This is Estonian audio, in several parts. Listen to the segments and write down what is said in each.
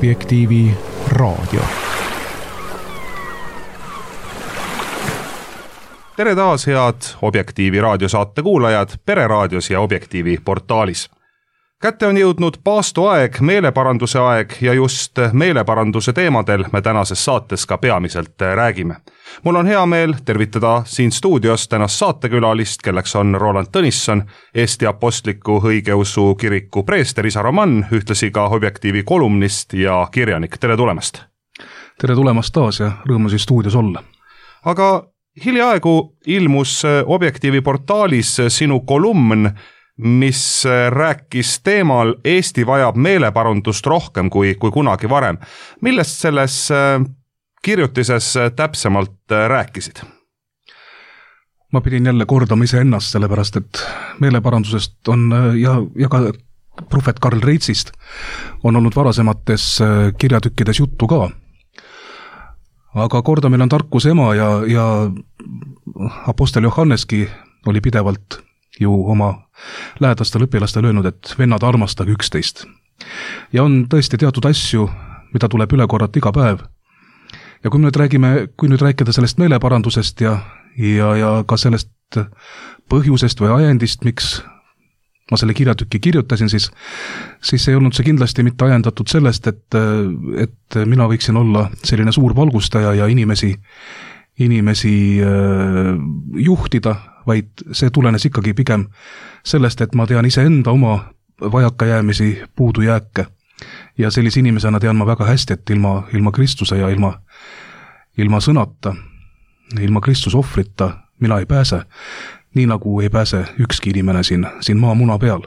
Objektiivi raadio. Tere taas, head Objektiivi raadiosaate kuulajad Pereraadios ja Objektiivi portaalis. Kätte on jõudnud paastoaeg, meeleparanduse aeg ja just meeleparanduse teemadel me tänases saates ka peamiselt räägime. Mul on hea meel tervitada siin stuudios tänast saatekülalist, kelleks on Roland Tõnisson, Eesti Apostliku Õigeusu Kiriku preester isa Roman, ühtlasi ka Objektiivi kolumnist ja kirjanik. Tere tulemast! Tere tulemast taas ja rõõmu siin stuudios olla. Aga hiljaaegu ilmus Objektiivi portaalis sinu kolumn, mis rääkis teemal Eesti vajab meeleparandust rohkem kui kunagi varem. Millest selles kirjutises täpsemalt rääkisid? Ma pidin jälle kordama iseennast, sellepärast et meeleparandusest on ja ka prohvet Karl Reitsist on olnud varasemates kirjatükkides juttu ka. Aga kordamine on tarkuse ema ja apostel Johanneski oli pidevalt ju oma lähedastel õpilastel öelnud, et vennad armastage üksteist. Ja on tõesti teatud asju, mida tuleb üle korrata iga päev. Ja kui nüüd rääkida sellest meeleparandusest ja ka sellest põhjusest või ajendist, miks ma selle kirjatüki kirjutasin, siis ei olnud see kindlasti mitte ajendatud sellest, et mina võiksin olla selline suur valgustaja ja inimesi juhtida, vaid see tulenes ikkagi pigem sellest, et ma tean iseenda oma vajakajäämisi, puudujääke. Ja sellise inimesena tean ma väga hästi, et ilma Kristuse ja ilma sõnata, ilma Kristuse ohvrita mina ei pääse, nii nagu ei pääse ükski inimene siin maamuna peal.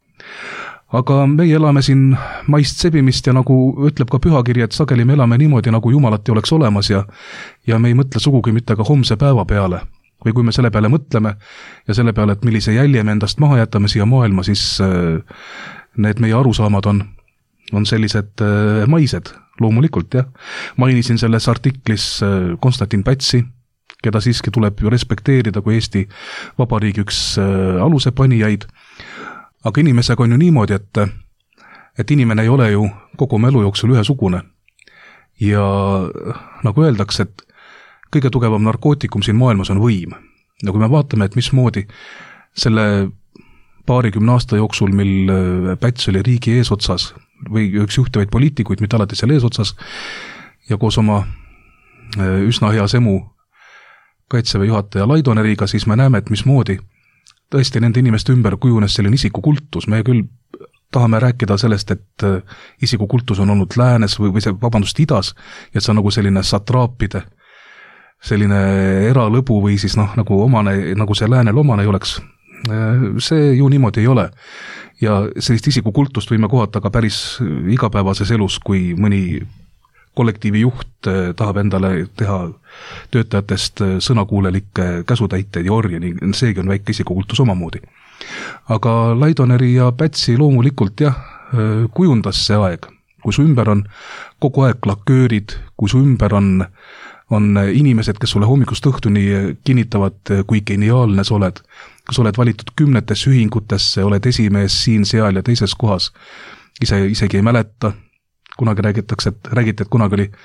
Aga meie elame siin maist sebimist ja nagu ütleb ka pühakiri, et sageli me elame niimoodi, nagu Jumalat ei oleks olemas ja me ei mõtle sugugi mitte ka homse päeva peale. Või kui me selle peale mõtleme ja selle peale, et millise jälje me endast maha jätame siia maailma, siis need meie arusaamad on sellised maised, loomulikult, jah. Mainisin selles artiklis Konstantin Pätsi, keda siiski tuleb ju respekteerida kui Eesti Vabariigi üks aluse panijaid. Aga inimesega on ju niimoodi, et inimene ei ole ju kogu oma elu jooksul ühesugune. Ja nagu öeldakse, et kõige tugevam narkootikum siin maailmas on võim. Ja kui me vaatame, et mismoodi selle 20 aasta jooksul, mil Päts oli riigi eesotsas või üks juhtivaid poliitikuid, mitte alati seal eesotsas, ja koos oma üsna hea semu Kaitseväe juhataja Laidoneriga, siis me näeme, et mismoodi tõesti nende inimeste ümber kujunes selline isikukultus. Me küll tahame rääkida sellest, et isikukultus on olnud läänes või idas, ja et see on nagu selline satraapide, selline eralõbu või siis nagu omane, nagu see läänel omane ei oleks. See ju niimoodi ei ole. Ja sellist isikukultust võime kohata ka päris igapäevases elus, kui mõni kollektiivi juht tahab endale teha töötajatest sõnakuulelikke käsutäiteid ja orje, nii seegi on väike isikukultus omamoodi. Aga Laidoneri ja Pätsi loomulikult kujundas see aeg, kui su ümber on kogu aeg laköörid, kui su ümber on inimesed, kes sulle hommikust õhtuni kinnitavad, kui geniaalne sa oled, kui sa oled valitud 10 ühingutesse, oled esimees siin, seal ja teises kohas, isegi ei mäleta. Kunagi räägiti, et kunagi oli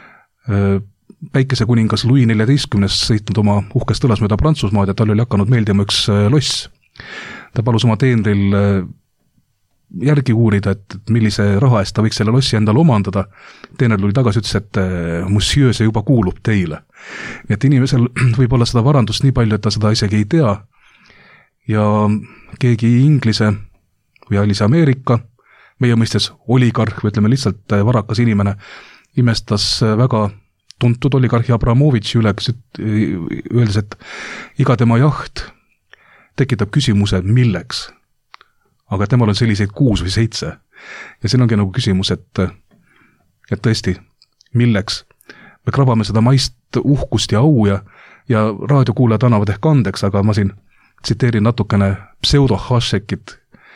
päikesekuningas Louis XIV sõitnud oma uhkest õlas mööda Prantsusmaad ja tal oli hakanud meeldima üks loss. Ta palus oma teenril järgi uurida, et millise raha eest ta võiks selle lossi endale omandada. Teener tuli tagasi, ütles, et monsieur, see juba kuulub teile. Nii et inimesel võib olla seda varandust nii palju, et ta seda isegi ei tea. Ja keegi Inglise või Alise Ameerika, meie mõistes oligarh, või ütleme lihtsalt varakas inimene, imestas väga tuntud oligarhi Abramovitši üle, öeldes, et iga tema jaht tekitab küsimuse, milleks. Aga temal on selliseid 6 või 7. Ja siin ongi nagu küsimus, et tõesti, milleks. Me krabame seda maist uhkust ja au ja raadiokuulajad annavad ehk andeks, aga ma siin tsiteerin natukene pseudo-Hašekit,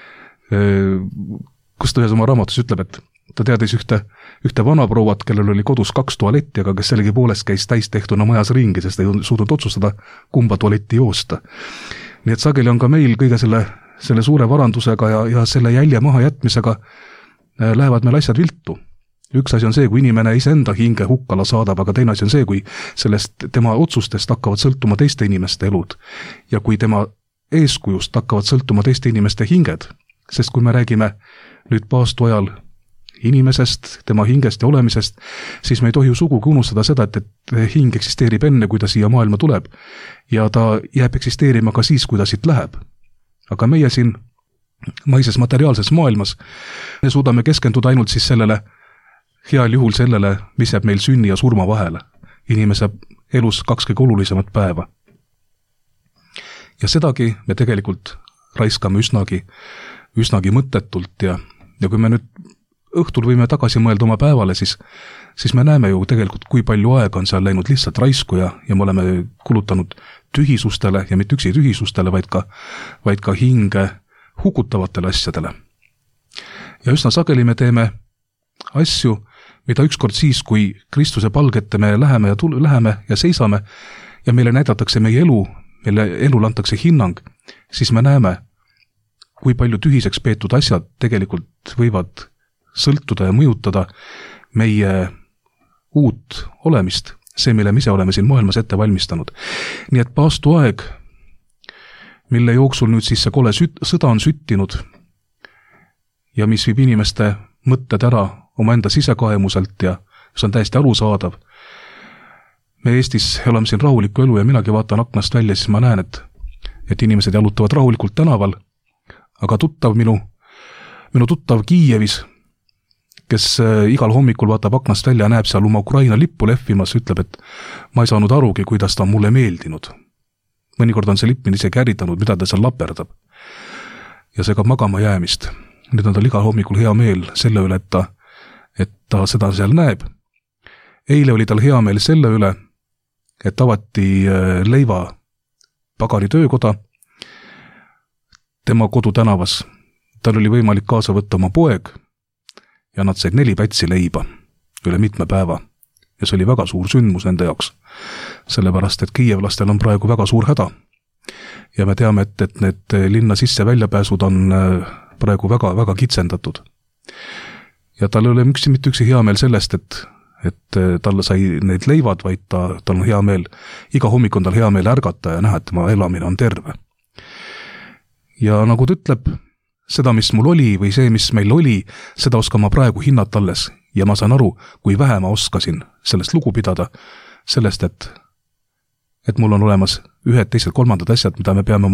kus ta ühes oma raamatus ütleb, et ta teadis ühte vanaprouat, kellel oli kodus 2 tualetti, aga kes sellegi poolest käis täistehtuna majas ringi, sest ei suutnud otsustada, kumba tualetti joosta. Nii et sageli on ka meil kõige selle suure varandusega ja selle jälje maha jätmisega lähevad meil asjad viltu. Üks asi on see, kui inimene iseenda hinge hukkala saadab, aga teine asi on see, kui sellest tema otsustest hakkavad sõltuma teiste inimeste elud ja kui tema eeskujust hakkavad sõltuma teiste inimeste hinged, sest kui me räägime nüüd paastu ajal inimesest, tema hingest ja olemisest, siis me ei tohi sugugi unustada seda, et hing eksisteerib enne, kui ta siia maailma tuleb ja ta jääb eksisteerima ka siis, kui ta siit läheb. Aga meie siin maises materiaalses maailmas me suudame keskenduda ainult siis sellele, heal juhul sellele, mis jääb meil sünni ja surma vahele. Inimese elus 2 kõige olulisemat päeva. Ja sedagi me tegelikult raiskame üsnagi mõttetult ja kui me nüüd õhtul võime tagasi mõelda oma päevale, siis me näeme ju tegelikult, kui palju aega on seal läinud lihtsalt raisku ja me oleme kulutanud tühisustele ja mitte üksi tühisustele, vaid ka hinge hukutavatele asjadele. Ja üsna sageli me teeme asju, mida ükskord siis, kui Kristuse palgette me läheme ja seisame ja meile näidatakse meie elu, meile elul antakse hinnang, siis me näeme, kui palju tühiseks peetud asjad tegelikult võivad sõltuda ja mõjutada meie uut olemist, see, mille me ise oleme siin maailmas ette valmistanud. Nii et paastu aeg, mille jooksul nüüd siis see kole sõda on süttinud ja mis viib inimeste mõtted ära oma enda sisekaemuselt ja see on täiesti arusaadav. Me Eestis elame siin rahulikku elu ja minagi vaatan aknast välja, siis ma näen, et inimesed jalutavad rahulikult tänaval, aga minu tuttav Kiievis, kes igal hommikul vaatab aknast välja ja näeb seal oma Ukraina lippu lehvimas, ütleb, et ma ei saanud arugi, kuidas ta on mulle meeldinud. Mõnikord on see lipp mind isegi ärritanud, mida ta seal laperdab. Ja see ka magama jäämist. Nüüd on tal igal hommikul hea meel selle üle, et ta seda seal näeb. Eile oli tal hea meel selle üle, et avati leiva pagari töökoda tema kodutänavas. Tal oli võimalik kaasa võtta oma poeg ja nad said 4 pätsi leiba üle mitme päeva. Ja see oli väga suur sündmus nende jaoks, sellepärast, et kiievlastel on praegu väga suur häda. Ja me teame, et need linna sisse väljapääsud on praegu väga kitsendatud. Ja tal ei ole mitte üksi hea meel sellest, et talle sai need leivad, vaid tal on hea meel, iga hommik on tal hea meel ärgata ja näha, et tema elamine on terve. Ja nagu ta ütleb, seda, mis mul oli või see, mis meil oli, seda oskan ma praegu hinnata alles ja ma saan aru, kui vähe ma oskasin sellest lugu pidada, sellest, et mul on olemas 1, 2, 3 asjad, mida me peame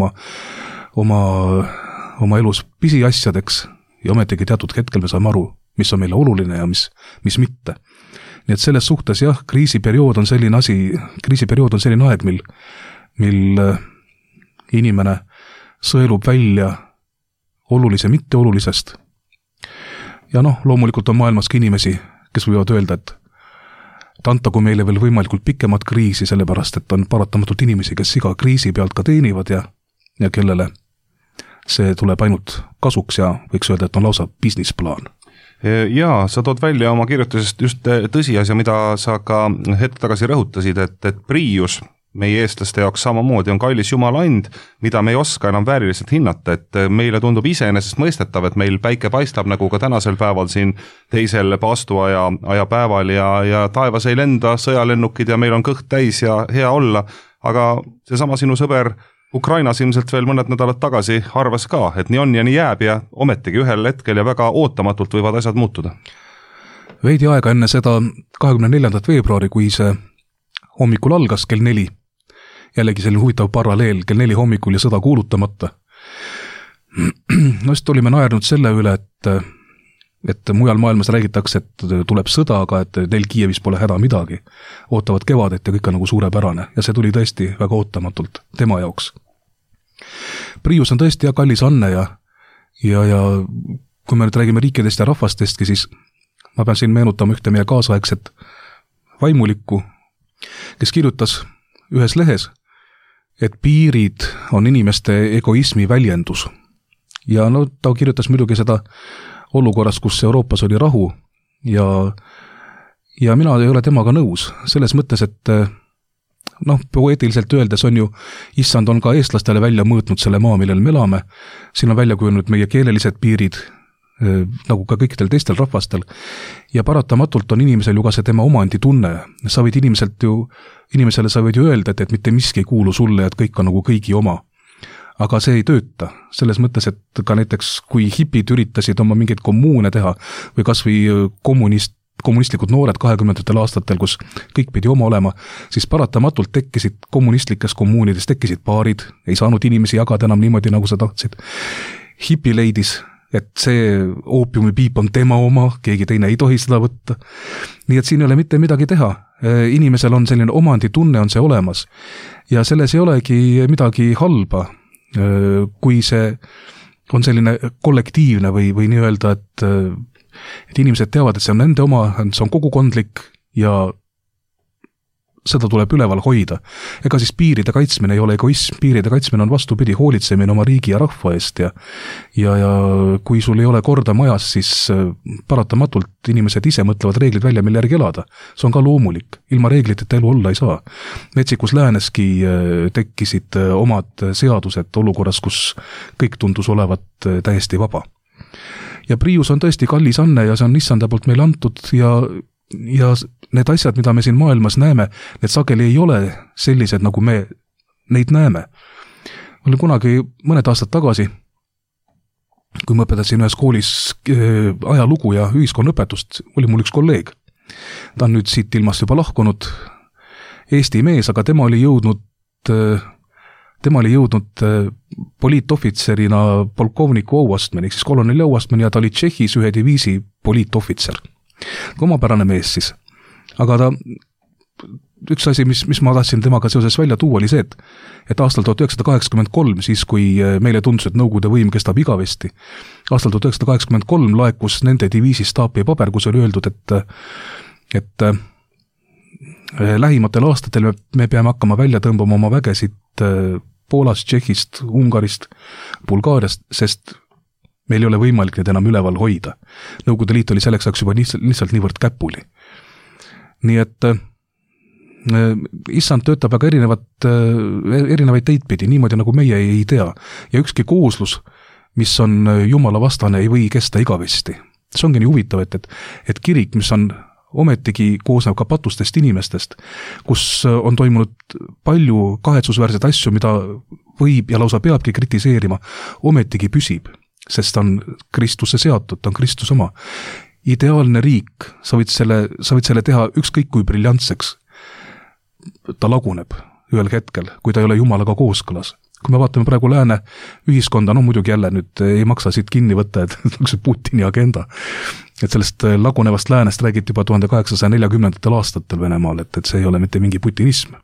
oma elus pisiasjadeks ja ometigi teatud hetkel me saame aru, mis on meile oluline ja mis mitte. Nii et selles suhtes jah, kriisiperiood on selline aeg, mil inimene sõelub välja olulise mitteolulisest. Ja loomulikult on maailmas ka inimesi, kes võivad öelda, et antagu meile veel võimalikult pikemat kriisi, sellepärast, et on paratamatult inimesi, kes iga kriisi pealt ka teenivad ja kellele see tuleb ainult kasuks ja võiks öelda, et on lausa businessplaan. Jaa, sa tood välja oma kirjutusest just tõsiasja, mida sa ka hetk tagasi rõhutasid, et Priius meie eestlaste jaoks samamoodi on kallis Jumala and, mida me ei oska enam vääriliselt hinnata, et meile tundub iseenesest mõistetav, et meil päike paistab nagu ka tänasel päeval siin teisel paastuaja päeval ja taevas ei lenda sõjalennukid ja meil on kõht täis ja hea olla, aga seesama sinu sõber Ukrainas ilmselt veel mõned nädalad tagasi arvas ka, et nii on ja nii jääb ja ometigi ühel hetkel ja väga ootamatult võivad asjad muutuda. Veidi aega enne seda 24. veebruari, kui see hommikul algas kell 4, jällegi selline huvitav paralleel, kell 4 hommikul ja sõda kuulutamata. Just olime naernud selle üle, et mujal maailmas räägitakse, et tuleb sõda, aga et neil Kiievis pole häda midagi. Ootavad kevadet ja kõik on nagu suurepärane ja see tuli tõesti väga ootamatult tema jaoks. Priius on tõesti kallis Anne ja kui me nüüd räägime riikidest ja rahvastestki, siis ma pean siin meenutama ühte meie kaasaegset vaimulikku, kes kirjutas ühes lehes, et piirid on inimeste egoismi väljendus. Ja ta kirjutas muidugi seda olukorras, kus Euroopas oli rahu ja mina ei ole temaga nõus. Selles mõttes, et poeetiliselt öeldes on ju, issand on ka eestlastele välja mõõtnud selle maa, millel me elame. Siin on välja kujunud meie keelelised piirid, nagu ka kõikidel teistel rahvastel. Ja paratamatult on inimesel ju ka see tema omanditunne. Inimesele sa võid ju öelda, et mitte miski ei kuulu sulle, et kõik on nagu kõigi oma. Aga see ei tööta. Selles mõttes, et ka näiteks kui hipid üritasid oma mingeid kommuune teha või kas või kommunistlikud noored 20. aastatel, kus kõik pidi oma olema, siis paratamatult tekkisid kommunistlikes kommuunides, tekkisid paarid, ei saanud inimesi jagada enam niimoodi, nagu sa tahtsid. Hipi leidis, et see oopiumipiip on tema oma, keegi teine ei tohi seda võtta. Nii et siin ei ole mitte midagi teha. Inimesel on selline omanditunne, on see olemas. Ja selles ei olegi midagi halba, kui see on selline kollektiivne või nii öelda, et inimesed teavad, et see on nende oma, see on kogukondlik ja seda tuleb üleval hoida. Ega siis piiride kaitsmine ei ole egoism, piiride kaitsmine on vastupidi, hoolitsemine oma riigi ja rahva eest ja kui sul ei ole korda majas, siis paratamatult inimesed ise mõtlevad reeglid välja, mille järgi elada. See on ka loomulik, ilma reegliteta elu olla ei saa. Metsikus Lääneski tekkisid omad seadused olukorras, kus kõik tundus olevat täiesti vaba. Ja Prius on tõesti kallis anne ja see on issanda poolt meile antud ja need asjad, mida me siin maailmas näeme, need sageli ei ole sellised, nagu me neid näeme. Oli kunagi mõned aastad tagasi, kui ma õpetasin ühes koolis ajalugu ja ühiskonnaõpetust, oli mul üks kolleeg. Ta on nüüd siit ilmast juba lahkunud Eesti mees, aga tema oli jõudnud poliitohvitserina polkovniku auastmeni, siis koloneli auastmeni ja ta oli Tšehhis ühe diviisi poliitohvitser. Omapärane mees siis. Aga üks asi, mis ma tahtsin temaga seoses välja tuua, oli see, et aastal 1983, siis kui meile tundus, et Nõukogude võim kestab igavesti, aastal 1983 laekus nende diviisi staapi paber, kus oli öeldud, et lähimatel aastatel me peame hakkama välja tõmbama oma vägesid Poolast, Tšehhist, Ungarist, Bulgaariast, sest meil ei ole võimalik need enam üleval hoida. Nõukogude Liit oli selleks ajaks juba lihtsalt niivõrd käpuli. Nii et issand töötab väga erinevaid teidpidi, niimoodi nagu meie ei tea. Ja ükski kooslus, mis on Jumala vastane, ei või kesta igavesti. See ongi nii huvitav, et kirik, mis on ometigi koosneb ka patustest inimestest, kus on toimunud palju kahetsusväärseid asju, mida võib ja lausa peabki kritiseerima, ometigi püsib, sest on Kristuse seatud, ta on Kristus oma. Ideaalne riik, sa võid selle teha ükskõik kui briljantseks. Ta laguneb ühel hetkel, kui ta ei ole Jumalaga kooskõlas. Kui me vaatame praegu lääne ühiskonda, muidugi jälle nüüd ei maksa siit kinni võtta, et see Putini agenda. Et sellest lagunevast läänest räägiti juba 1840. aastatel Venemaal, et see ei ole mitte mingi putinism.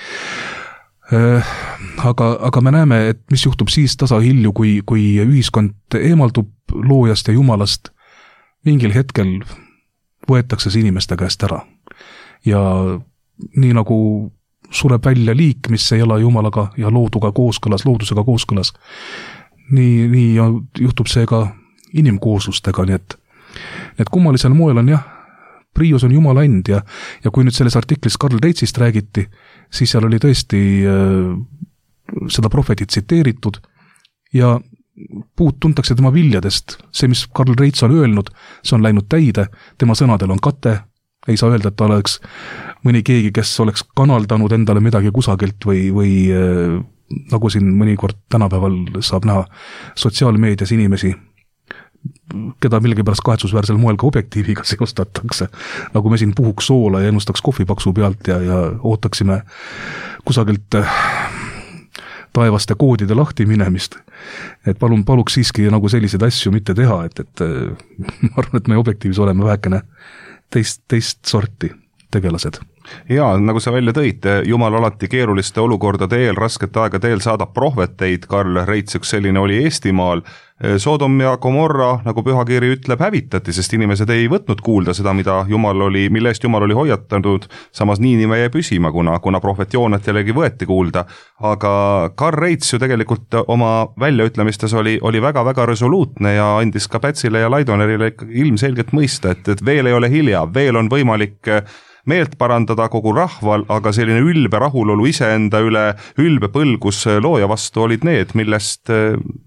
Aga me näeme, et mis juhtub siis tasahilju, kui ühiskond eemaldub loojast ja Jumalast, mingil hetkel võetakse see inimeste käest ära. Ja nii nagu sureb välja liik, mis ei ole Jumalaga ja loodusega kooskõlas, nii juhtub see ka inimkooslustega, nii et kummalisel moel on Prius on Jumala end ja kui nüüd selles artiklis Karl Reitzist räägiti, siis seal oli tõesti seda prohvetit tsiteeritud ja puud tuntakse tema viljadest. See, mis Karl Reits on öelnud, see on läinud täide, tema sõnadel on kate, ei saa öelda, et ta oleks mõni keegi, kes oleks kanaldanud endale midagi kusagilt või nagu siin mõnikord tänapäeval saab näha sotsiaalmeedias inimesi, keda millegipärast kahetsusväärsel moel ka objektiiviga seostatakse, nagu me siin puhuks soola ja ennustaks kohvipaksu pealt ja ootaksime kusagilt taevaste koodide lahti minemist. Et paluks siiski nagu selliseid asju mitte teha, et ma arvan, et me objektiivis oleme vähekene teist sorti tegelased. Jaa, nagu sa välja tõid, Jumal alati keeruliste olukordade eel, raskete aegade eel saadab prohveteid, Karl Reits üks selline oli Eestimaal. Sodom ja Gomorra, nagu pühakiri ütleb, hävitati, sest inimesed ei võtnud kuulda seda, mille eest Jumal oli hoiatanud, samas nii jäi püsima, kuna prohvet Joonat jällegi võeti kuulda. Aga Karl Reits ju tegelikult oma väljaütlemistes oli väga-väga resoluutne ja andis ka Pätsile ja Laidonerile ilmselgelt mõista, et veel ei ole hilja, veel on võimalik meelt parandada kogu rahval, aga selline ülbe rahulolu iseenda üle, ülbe põlgus looja vastu olid need,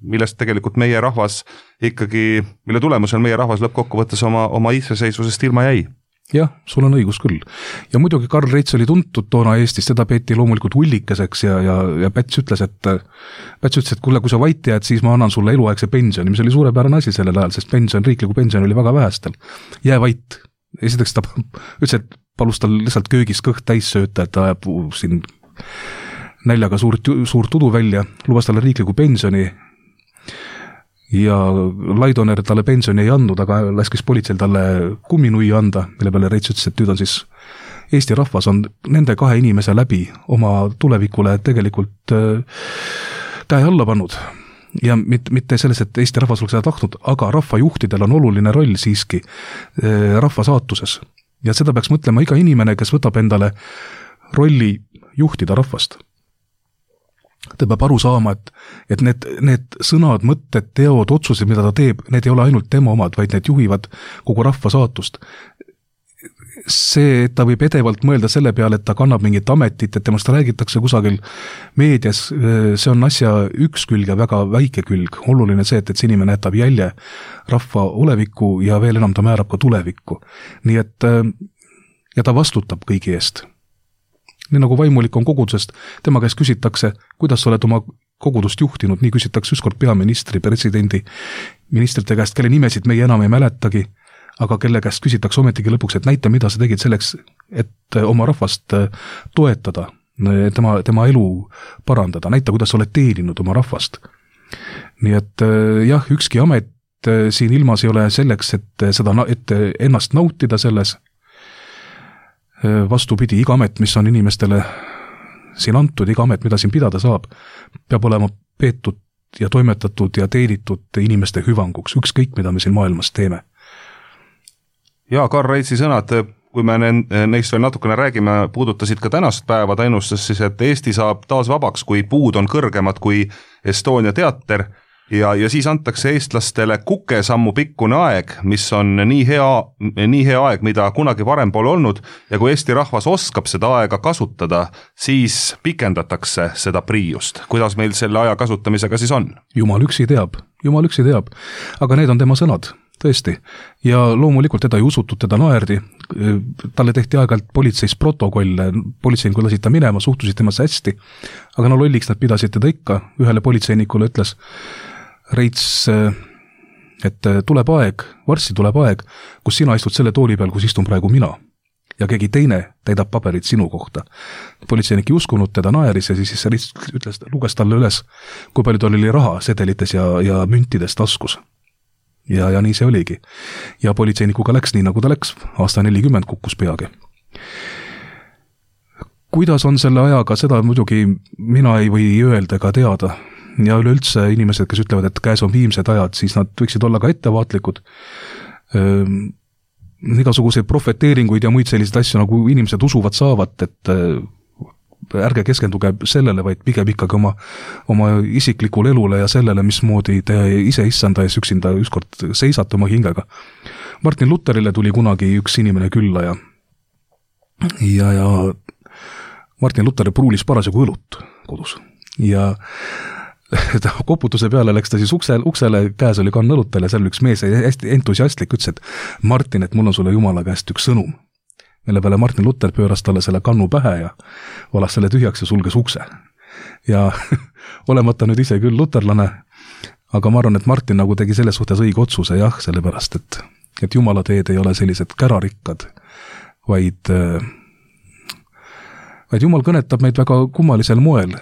millest tegelikult meie rahvas ikkagi, mille tulemusel meie rahvas lõppkokkuvõttes oma iseseisvusest ilma jäi. Jah, sul on õigus küll. Ja muidugi Karl Reits oli tuntud toona Eestis, teda peeti loomulikult ullikeseks ja Päts ütles, et kuule, kui sa vait jääd, siis ma annan sulle eluaegse pensioni, mis oli suurepärane asi sellel ajal, sest riikliku pension oli väga vähestel. Jää vait. Esiteks ta ütles, et palus tal lihtsalt köögis kõht täis sööta, et ta ajab siin näljaga suurt udu välja, lubas talle riikliku pensioni ja Laidoner talle pensioni ei andnud, aga laskis politseil talle kumminui anda, mille peale Reits ütles, et nüüd on siis Eesti rahvas on nende 2 inimese läbi oma tulevikule tegelikult käe alla pannud. Ja mitte selles, et Eesti rahvas oleks seda tahtnud, aga rahvajuhtidel on oluline roll siiski rahva saatuses. Ja seda peaks mõtlema iga inimene, kes võtab endale rolli juhtida rahvast. Ta peab aru saama, et need sõnad, mõtted, teod, otsused, mida ta teeb, need ei ole ainult tema omad, vaid need juhivad kogu rahva saatust. See, et ta võib edevalt mõelda selle peale, et ta kannab mingit ametit, et temast räägitakse kusagil meedias, see on asja üks külg ja väga väike külg. Oluline see, et see inimene jätab jälje rahva olevikku ja veel enam ta määrab ka tulevikku. Nii et, ja ta vastutab kõigi eest. Nii nagu vaimulik on kogudusest, tema käest küsitakse, kuidas sa oled oma kogudust juhtinud, nii küsitakse ükskord peaministri, presidendi, ministrite käest, kelle nimesid meie enam ei mäletagi, aga kelle käest küsitakse ometigi lõpuks, et näita, mida sa tegid selleks, et oma rahvast toetada, tema elu parandada, näita, kuidas sa oled teeninud oma rahvast. Nii et jah, ükski amet siin ilmas ei ole selleks, et ennast nautida selles. Vastupidi, iga amet, mis on inimestele siin antud, iga amet, mida siin pidada saab, peab olema peetud ja toimetatud ja teenitud inimeste hüvanguks, ükskõik, mida me siin maailmas teeme. Ja Karl Reitsi sõnad, kui me neist veel natukene räägime, puudutasid ka tänast päeva, ta ennustas siis, et Eesti saab taas vabaks, kui puud on kõrgemad kui Estonia teater ja siis antakse eestlastele kukesammu pikkune aeg, mis on nii hea aeg, mida kunagi varem pole olnud ja kui Eesti rahvas oskab seda aega kasutada, siis pikendatakse seda priiust. Kuidas meil selle aja kasutamisega siis on? Jumal üksi teab, aga need on tema sõnad. Tõesti. Ja loomulikult teda ei usutud, teda naerdi. Talle tehti aeg-ajalt politseis protokolle, politseinikul lasid ta minema, suhtusid temasse hästi, aga no lolliks nad pidasid teda ikka. Ühele politseinikule ütles Reits, et tuleb aeg, varsti tuleb aeg, kus sina istud selle tooli peal, kus istun praegu mina. Ja keegi teine täidab paberit sinu kohta. Politseinik ei uskunud, teda naeris ja siis Reits ütles, luges talle üles, kui palju tal oli raha sedelites ja müntides taskus. Ja nii see oligi. Ja politseinikuga läks nii, nagu ta läks. Aasta 40 kukkus peagi. Kuidas on selle ajaga, seda muidugi mina ei või öelda ega teada. Ja üleüldse inimesed, kes ütlevad, et käes on viimsed ajad, siis nad võiksid olla ka ettevaatlikud. Igasuguseid profeteeringuid ja muid selliseid asju, nagu inimesed usuvad saavad, et ärge keskenduge sellele, vaid pigem ikkagi oma isiklikul elule ja sellele, mismoodi te ise issanda ees üksinda ükskord seisate oma hingega. Martin Lutherile tuli kunagi üks inimene külla ja Martin Luther pruulis parasjagu õlut kodus ja koputuse peale läks ta siis uksele, käes oli kann õlutele, seal üks mees hästi entusiastlik ütles, et Martin, et mul on sulle Jumala käest üks sõnum. Mille peale Martin Luther pööras talle selle kannu pähe ja valas selle tühjaks ja sulges ukse. Ja olemata nüüd ise küll luterlane, aga ma arvan, et Martin nagu tegi selles suhtes õige otsuse, jah, sellepärast, et Jumala teed ei ole sellised kärarikkad, vaid Jumal kõnetab meid väga kummalisel moel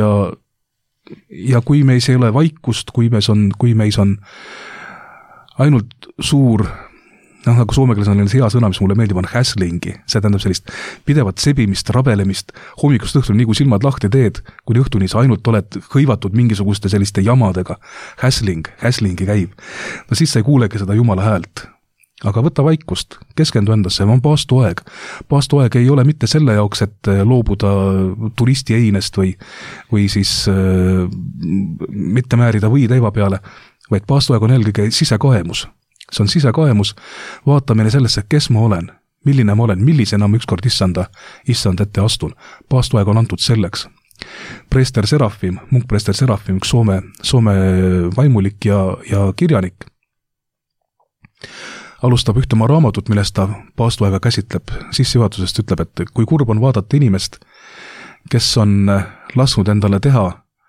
ja kui meis ei ole vaikust, kui meis on ainult suur, nagu soomekeeles on hea sõna, mis mulle meeldib, on häslingi, see tähendab sellist pidevat sebimist, rabelemist, hommikust õhtul, nii kui silmad lahti teed, kuni õhtuni sa ainult oled hõivatud mingisuguste selliste jamadega, häslingi käib, no siis sa ei kuulegi seda Jumala häält. Aga võta vaikust, keskendu endasse, on paastuaeg. Paastuaeg ei ole mitte selle jaoks, et loobuda turisti einest või siis mitte määrida või teiva peale, vaid paastuaeg on eelkõige sisekaemus. See on sisekaemus, vaatamine sellesse, kes ma olen, milline ma olen, millisena ma ükskord issand ette astun. Paastuaeg on antud selleks. preester Serafim, munkpreester Serafim, üks Soome vaimulik ja kirjanik, alustab ühte oma raamatut, millest ta paastuaega käsitleb. Sissejuhatusest ütleb, et kui kurb on vaadata inimest, kes on lasknud endale teha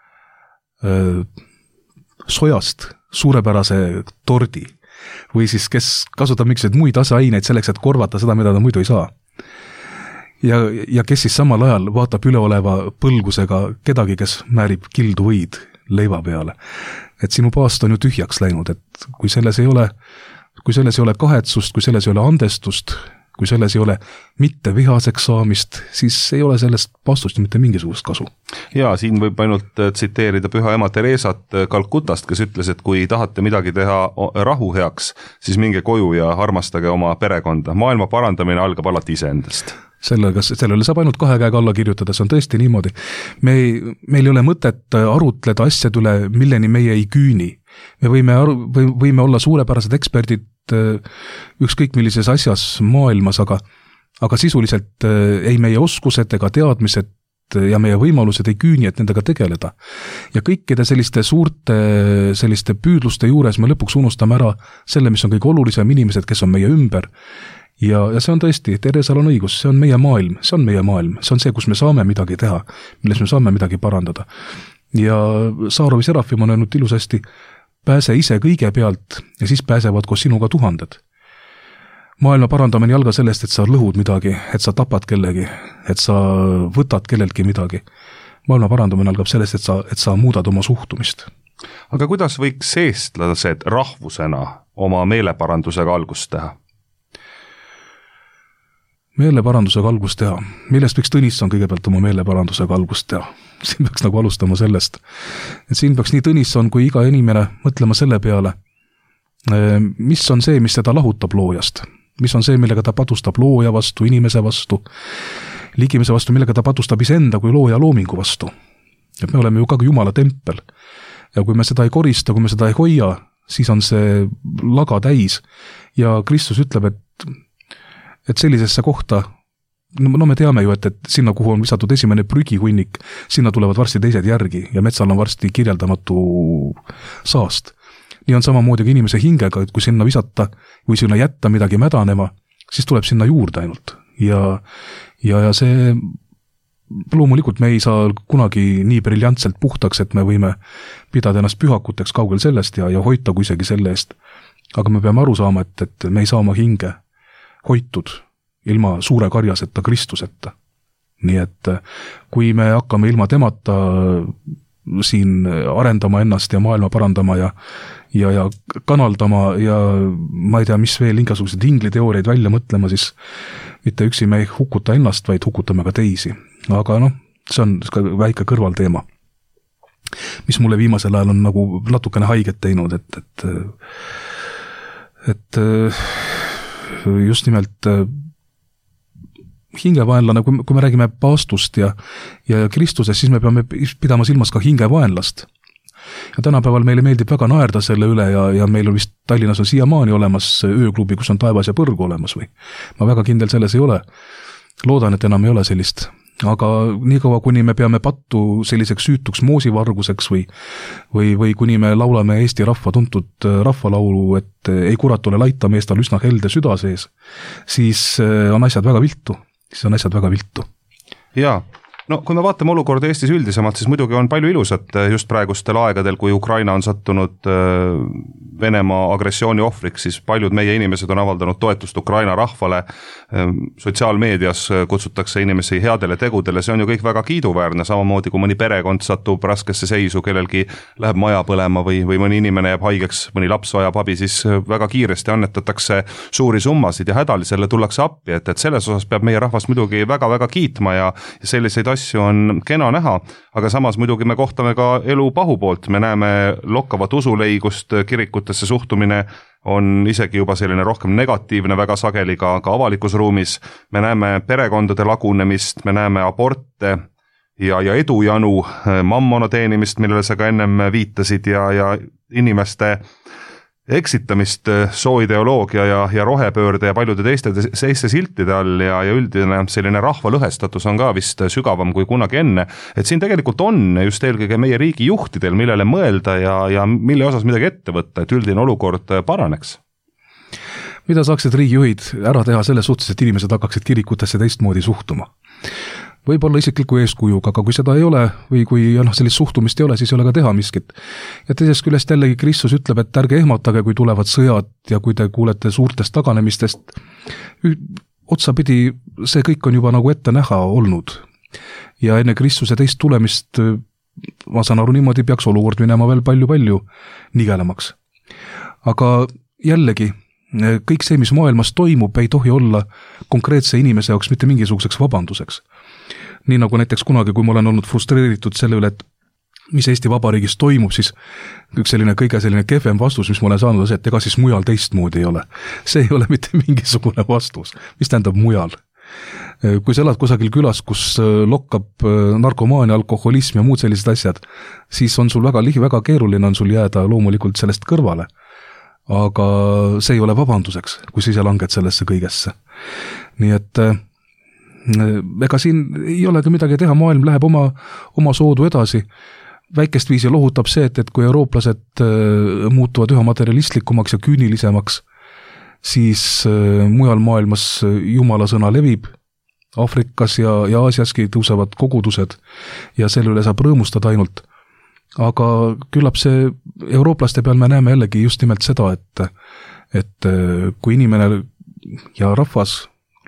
sojast suurepärase tordi või siis kes kasutab mingisuguseid muid aseaineid selleks, et korvata seda, mida ta muidu ei saa. Ja kes siis samal ajal vaatab üleoleva põlgusega kedagi, kes määrib kildu võid leiva peale. Et sinu paast on ju tühjaks läinud, et kui selles ei ole kahetsust, kui selles ei ole andestust, kui selles ei ole mitte vihaseks saamist, siis ei ole sellest paastust mitte mingisugust kasu. Ja siin võib ainult tsiteerida püha ema Teresat Kalkutast, kes ütles, et kui tahate midagi teha rahu heaks, siis minge koju ja armastage oma perekonda. Maailma parandamine algab alati iseendast. Sellele saab ainult 2 käega alla kirjutada, see on tõesti niimoodi. Meil ei ole mõtet arutleda asjad üle, milleni meie ei küüni. Me võime olla suurepärased eksperdid ükskõik millises asjas maailmas, aga sisuliselt ei meie oskused ega teadmised ja meie võimalused ei küüni, et nendega tegeleda. Ja kõikide selliste püüdluste juures me lõpuks unustame ära selle, mis on kõige olulisem, inimesed, kes on meie ümber. Ja see on tõesti, Teresal on õigus, see on meie maailm, see on see, kus me saame midagi teha, milles me saame midagi parandada. Ja Saarovi Serafim on öelnud ilusasti, pääse ise kõigepealt ja siis pääsevad koos sinuga 1000. Maailma parandamine ei alga sellest, et sa lõhud midagi, et sa tapad kellegi, et sa võtad kelleltki midagi. Maailma parandamine algab sellest, et sa muudad oma suhtumist. Aga kuidas võiks eestlased rahvusena oma meeleparandusega algust teha? Meeleparandusega algust teha. Millest võiks Tõnisson kõigepealt oma meeleparandusega algust teha? Siin peaks nagu alustama sellest. Et siin peaks nii Tõnisson kui iga inimene mõtlema selle peale, mis on see, mis teda lahutab loojast. Mis on see, millega ta patustab looja vastu, inimese vastu, ligimise vastu, millega ta patustab iseenda kui looja loomingu vastu. Et me oleme ju ka Jumala tempel. Ja kui me seda ei korista, kui me seda ei hoia, siis on see laga täis. Ja Kristus ütleb, et sellisesse kohta, no me teame ju, et sinna, kuhu on visatud esimene prügihunnik, sinna tulevad varsti teised järgi ja metsal on varsti kirjeldamatu saast. Nii on samamoodi ka inimese hingega, et kui sinna visata või sinna jätta midagi mädanema, siis tuleb sinna juurde ainult. Ja see loomulikult me ei saa kunagi nii briljantselt puhtaks, et me võime pidada ennast pühakuteks kaugel sellest ja hoita kui isegi selle eest. Aga me peame aru saama, et me ei saa oma hinge hoitud ilma suure karjaseta Kristuseta. Nii et kui me hakkame ilma temata siin arendama ennast ja maailma parandama ja kanaldama ja ma ei tea, mis veel igasugused ingliteooriaid välja mõtlema, siis mitte üksi me ei hukuta ennast, vaid hukutame ka teisi. Aga see on ka väike kõrvalteema, mis mulle viimasel ajal on nagu natukene haiget teinud, et just nimelt hingevaenlane, kui me räägime paastust ja Kristusest, siis me peame pidama silmas ka hingevaenlast. Ja tänapäeval meile meeldib väga naerda selle üle ja meil on vist Tallinnas on siiamaani olemas ööklubi, kus on taevas ja põrg olemas või. Ma väga kindel selles ei ole. Loodan, et enam ei ole sellist. Aga nii kaua, kuni me peame pattu selliseks süütuks moosivarguseks või kuni me laulame Eesti rahva tuntud rahvalaulu, et ei kurat ole laita meestal üsna helde süda sees, siis on asjad väga viltu. Jaa. No kui me vaatame olukorda Eestis üldisemalt, siis muidugi on palju ilusat just praegustel aegadel, kui Ukraina on sattunud Venemaa agressiooni ohvriks, siis paljud meie inimesed on avaldanud toetust Ukraina rahvale, sotsiaalmeedias kutsutakse inimesi headele tegudele, see on ju kõik väga kiiduväärne, samamoodi kui mõni perekond satub raskesse seisu, kellelgi läheb maja põlema või mõni inimene jääb haigeks, mõni laps vajab abi, siis väga kiiresti annetatakse suuri summasid ja hädalisele tullakse appi, et selles osas peab meie rahvas muidugi väga-väga kiitma ja selliseid asju on kena näha, aga samas muidugi me kohtame ka elu pahupoolt, me näeme lokkavat usuleigust, kirikutesse suhtumine on isegi juba selline rohkem negatiivne väga sageli ka avalikus ruumis, me näeme perekondade lagunemist, me näeme aborte ja edujanu, mammona teenimist, millele sa ka ennem viitasid ja inimeste eksitamist sooideoloogia ja rohepöörde ja paljude teiste siltide all ja üldine selline rahva lõhestatus on ka vist sügavam kui kunagi enne, et siin tegelikult on just eelkõige meie riigi juhtidel, millele mõelda ja mille osas midagi ette võtta, et üldine olukord paraneks. Mida saaksid riigijuhid ära teha selles suhtes, et inimesed hakkaksid kirikutesse teistmoodi suhtuma? Võib-olla isikliku eeskujuga, aga kui seda ei ole või kui sellist suhtumist ei ole, siis ei ole ka teha miskit. Ja teisest küljest jällegi Kristus ütleb, et ärge ehmatage, kui tulevad sõjad ja kui te kuulete suurtest taganemistest. Otsapidi see kõik on juba nagu ette näha olnud. Ja enne Kristuse teist tulemist, ma saan aru niimoodi, peaks olukord minema veel palju-palju nigelemaks. Aga jällegi, kõik see, mis maailmas toimub, ei tohi olla konkreetse inimese jaoks mitte mingisuguseks vabanduseks. Nii nagu näiteks kunagi, kui ma olen olnud frustreeritud selle üle, et mis Eesti Vabariigis toimub, siis üks kõige kehvem vastus, mis ma olen saanud, on see, et ega siis mujal teistmoodi ei ole. See ei ole mitte mingisugune vastus. Mis tähendab mujal? Kui sa elad kusagil külas, kus lokkab narkomaania, alkoholism ja muud sellised asjad, siis on sul väga keeruline on sul jääda loomulikult sellest kõrvale. Aga see ei ole vabanduseks, kui sa ise langed sellesse kõigesse. Nii et ega siin ei olegi midagi teha, maailm läheb oma soodu edasi. Väikest viisi lohutab see, et kui eurooplased muutuvad üha materialistlikumaks ja küünilisemaks, siis mujal maailmas Jumala sõna levib, Aafrikas ja Aasiaski tõusevad kogudused ja selle üle saab rõõmustada ainult. Aga küllap see eurooplaste peal me näeme jällegi just nimelt seda, et kui inimene ja rahvas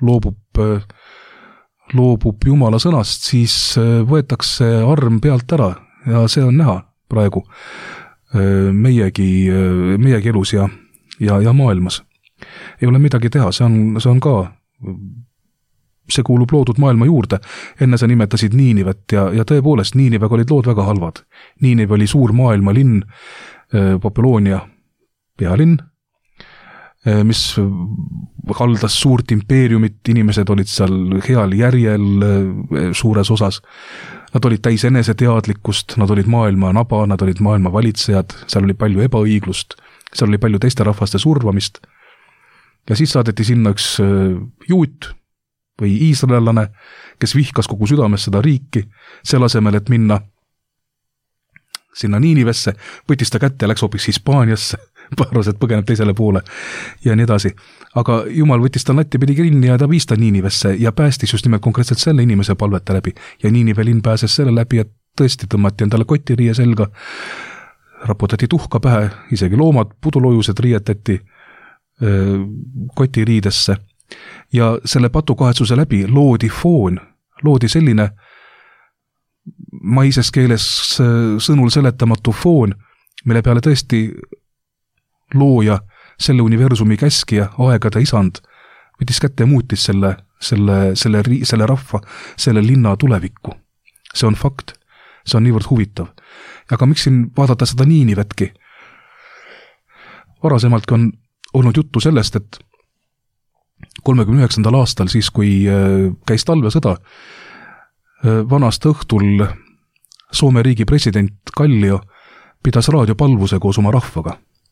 loobub Jumala sõnast, siis võetakse arm pealt ära ja see on näha praegu meiegi elus ja maailmas. Ei ole midagi teha, see on ka, see kuulub loodud maailma juurde. Enne sa nimetasid Niinivet ja tõepoolest Niinivega olid lood väga halvad. Niinive oli suur maailmalinn, Babyloonia pealinn, mis haldas suurt impeeriumit, inimesed olid seal heal järjel suures osas. Nad olid täis eneseteadlikkust, nad olid maailma naba, nad olid maailma valitsejad, seal oli palju ebaõiglust, seal oli palju teiste rahvaste survamist. Ja siis saadeti sinna üks juut või iisraellane, kes vihkas kogu südames seda riiki, selle asemel, et minna sinna Niinivesse, võttis ta kätte ja läks hoopis Hispaaniasse, arvas, et põgeneb teisele poole ja nii edasi. Aga Jumal võttis ta latti pidi kinni ja ta viis ta Niinivesse ja päästis just nimelt konkreetselt selle inimese palvete läbi. Ja Niinive linn pääses selle läbi, et tõesti tõmmati endale kotiriie selga, raputati tuhka pähe, isegi loomad, pudulojused riietati kotiriidesse. Ja selle patukahetsuse läbi loodi foon, loodi selline maises keeles sõnul seletamatu foon, mille peale tõesti looja, selle universumi käskija, aegade isand, võttis kätte ja muutis selle rahva, selle linna tulevikku. See on fakt, see on niivõrd huvitav. Aga miks siin vaadata seda Niinivetki? Varasemaltki on olnud juttu sellest, et 39. aastal, siis kui käis talvesõda, vanast õhtul Soome riigi president Kallio pidas raadiopalvuse koos oma rahvaga.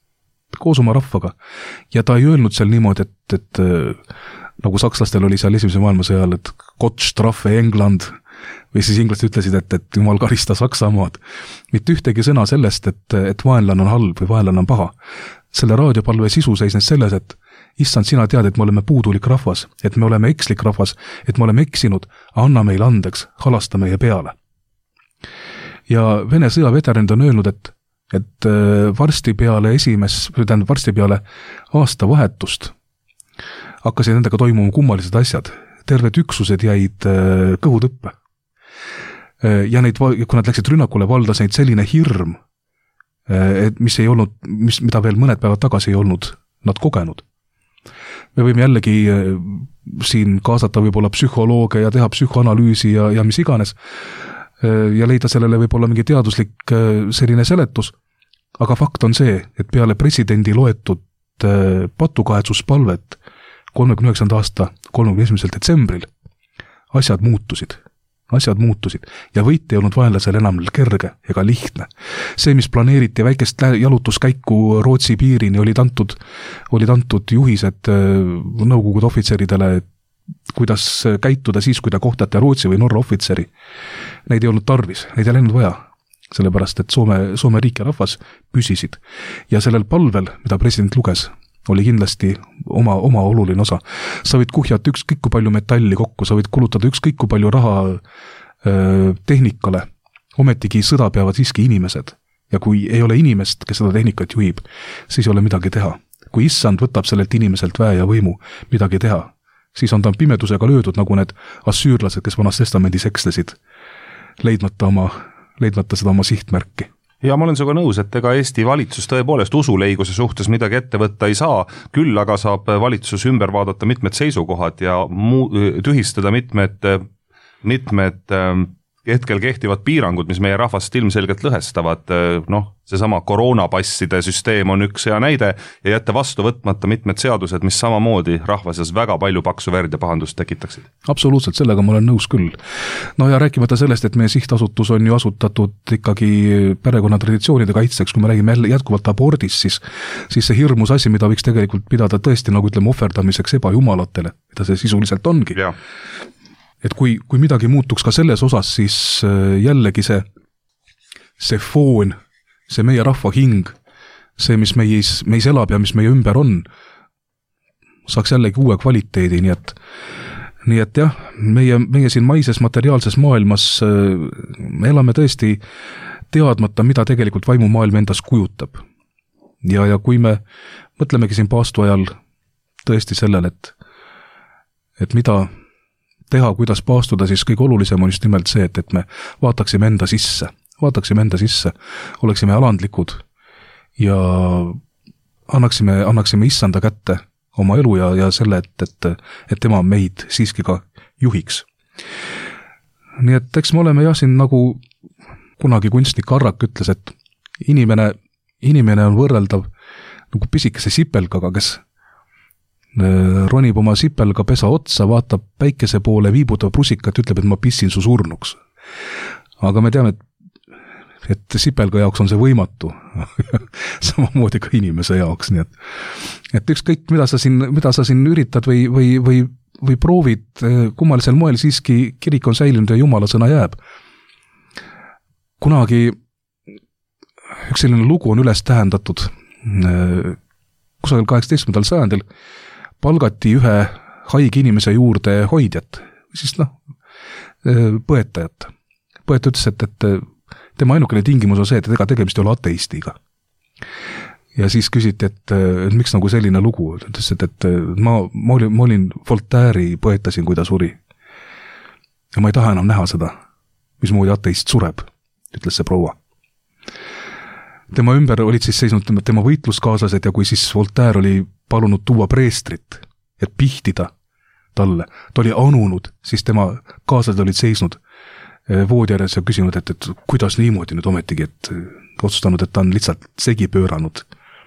Ja ta ei öelnud seal niimoodi, et nagu sakslastel oli seal esimese maailmasõjal, et Gott straffe England, või siis inglased ütlesid, et Jumal karista Saksamaad. Mitte ühtegi sõna sellest, et vaenlane on halb või vaenlane on paha. Selle raadiopalve sisu seisnes selles, et issand, sina tead, et me oleme puudulik rahvas, et me oleme ekslik rahvas, et me oleme eksinud, anna meile andeks, halasta meie peale. Ja Vene sõjaveteranid on öelnud, et varsti peale aastavahetust hakkasid nendega toimuma kummalised asjad. Terved üksused jäid kõhutõppe. Ja kui nad läksid rünnakule, valdas neid selline hirm, mida veel mõned päevad tagasi ei olnud nad kogenud. Me võime jällegi siin kaasata võib-olla psühholooge ja teha psühhoanalüüsi ja mis iganes ja leida sellele võib-olla mingi teaduslik selline seletus, aga fakt on see, et peale presidendi loetud patukahetsuspalvet 39. aasta 31. detsembril asjad muutusid. asjad muutusid ja võit ei olnud vaenlasel enam kerge ega lihtne. See, mis planeeriti väikest jalutuskäiku Rootsi piirini, olid antud juhised nõukogude ohvitseridele, kuidas käituda siis, kui ta kohtati Rootsi või Norra ohvitseri. Neid ei olnud tarvis, neid ei läinud vaja, sellepärast et Soome riik ja rahvas püsisid. Ja sellel palvel, mida president luges, oli kindlasti oma oluline osa. Sa võid kuhjata ükskõik kui palju metalli kokku, sa võid kulutada ükskõik kui palju raha tehnikale, ometigi sõda peavad siiski inimesed. Ja kui ei ole inimest, kes seda tehnikat juhib, siis ei ole midagi teha. Kui issand võtab sellelt inimeselt väe ja võimu midagi teha, siis on ta pimedusega löödud, nagu need assüürlased, kes vanas testamendis ekslesid, leidmata seda oma sihtmärki. Ja ma olen sinuga nõus, et ega Eesti valitsus tõepoolest usuleiguse suhtes midagi ette võtta ei saa, küll aga saab valitsus ümber vaadata mitmed seisukohad ja tühistada mitmed hetkel kehtivad piirangud, mis meie rahvast ilmselgelt lõhestavad. Seesama koroonapasside süsteem on üks hea näide ja jätta vastu võtmata mitmed seadused, mis samamoodi rahvases väga palju paksu verd ja pahandust tekitaksid. Absoluutselt, sellega ma olen nõus küll. Ja rääkimata sellest, et meie sihtasutus on ju asutatud ikkagi perekonnatraditsioonide kaitseks, kui me räägime jätkuvalt abordist, siis see hirmus asi, mida võiks tegelikult pidada tõesti, nagu ütleme, ohverdamiseks ebajumalatele, mida see sisuliselt ongi. Ja. Et kui midagi muutuks ka selles osas, siis jällegi see foon, see meie rahva hing, see, mis meis elab ja mis meie ümber on, saaks jällegi uue kvaliteedi, nii et jah, meie siin maises materiaalses maailmas me elame tõesti teadmata, mida tegelikult vaimumaailm endas kujutab. Ja kui me mõtlemegi siin paastu ajal tõesti sellele, et mida teha, kuidas paastuda, siis kõige olulisem on just nimelt see, et me vaataksime enda sisse, oleksime alandlikud ja annaksime issanda kätte oma elu ja selle, et tema meid siiski ka juhiks. Nii et eks me oleme siin nagu kunagi kunstnik Arrak ütles, et inimene on võrreldav nagu pisikese sipelgaga, kes ronib oma sipelga pesa otsa, vaatab päikese poole, viibutab rusikat, ütleb, et ma pissin su surnuks. Aga me teame, et sipelga jaoks on see võimatu. Samamoodi ka inimese jaoks. Nii et ükskõik, mida sa siin üritad või proovid, kummalisel moel siiski kirik on säilinud ja Jumala sõna jääb. Kunagi üks selline lugu on üles tähendatud kusagil 18. sajandil palgati ühe haige inimese juurde hoidjat, siis põetajat. Põetaja ütles, et tema ainukene tingimus on see, et ega tegemist ei ole ateistiga. Ja siis küsiti, et miks nagu selline lugu. Ütles, et ma olin Voltaire'i põetasin, kui ta suri. Ja ma ei taha enam näha seda, mismoodi ateist sureb, ütles see proua. Tema ümber olid siis seisnud tema võitluskaaslased ja kui siis Voltaire oli palunud tuua preestrit, et pihtida talle, ta oli anunud, siis tema kaaslased olid seisnud voodjärjes ja küsinud, et kuidas niimoodi nüüd ometigi, et otsustanud, et ta on lihtsalt segi pööranud.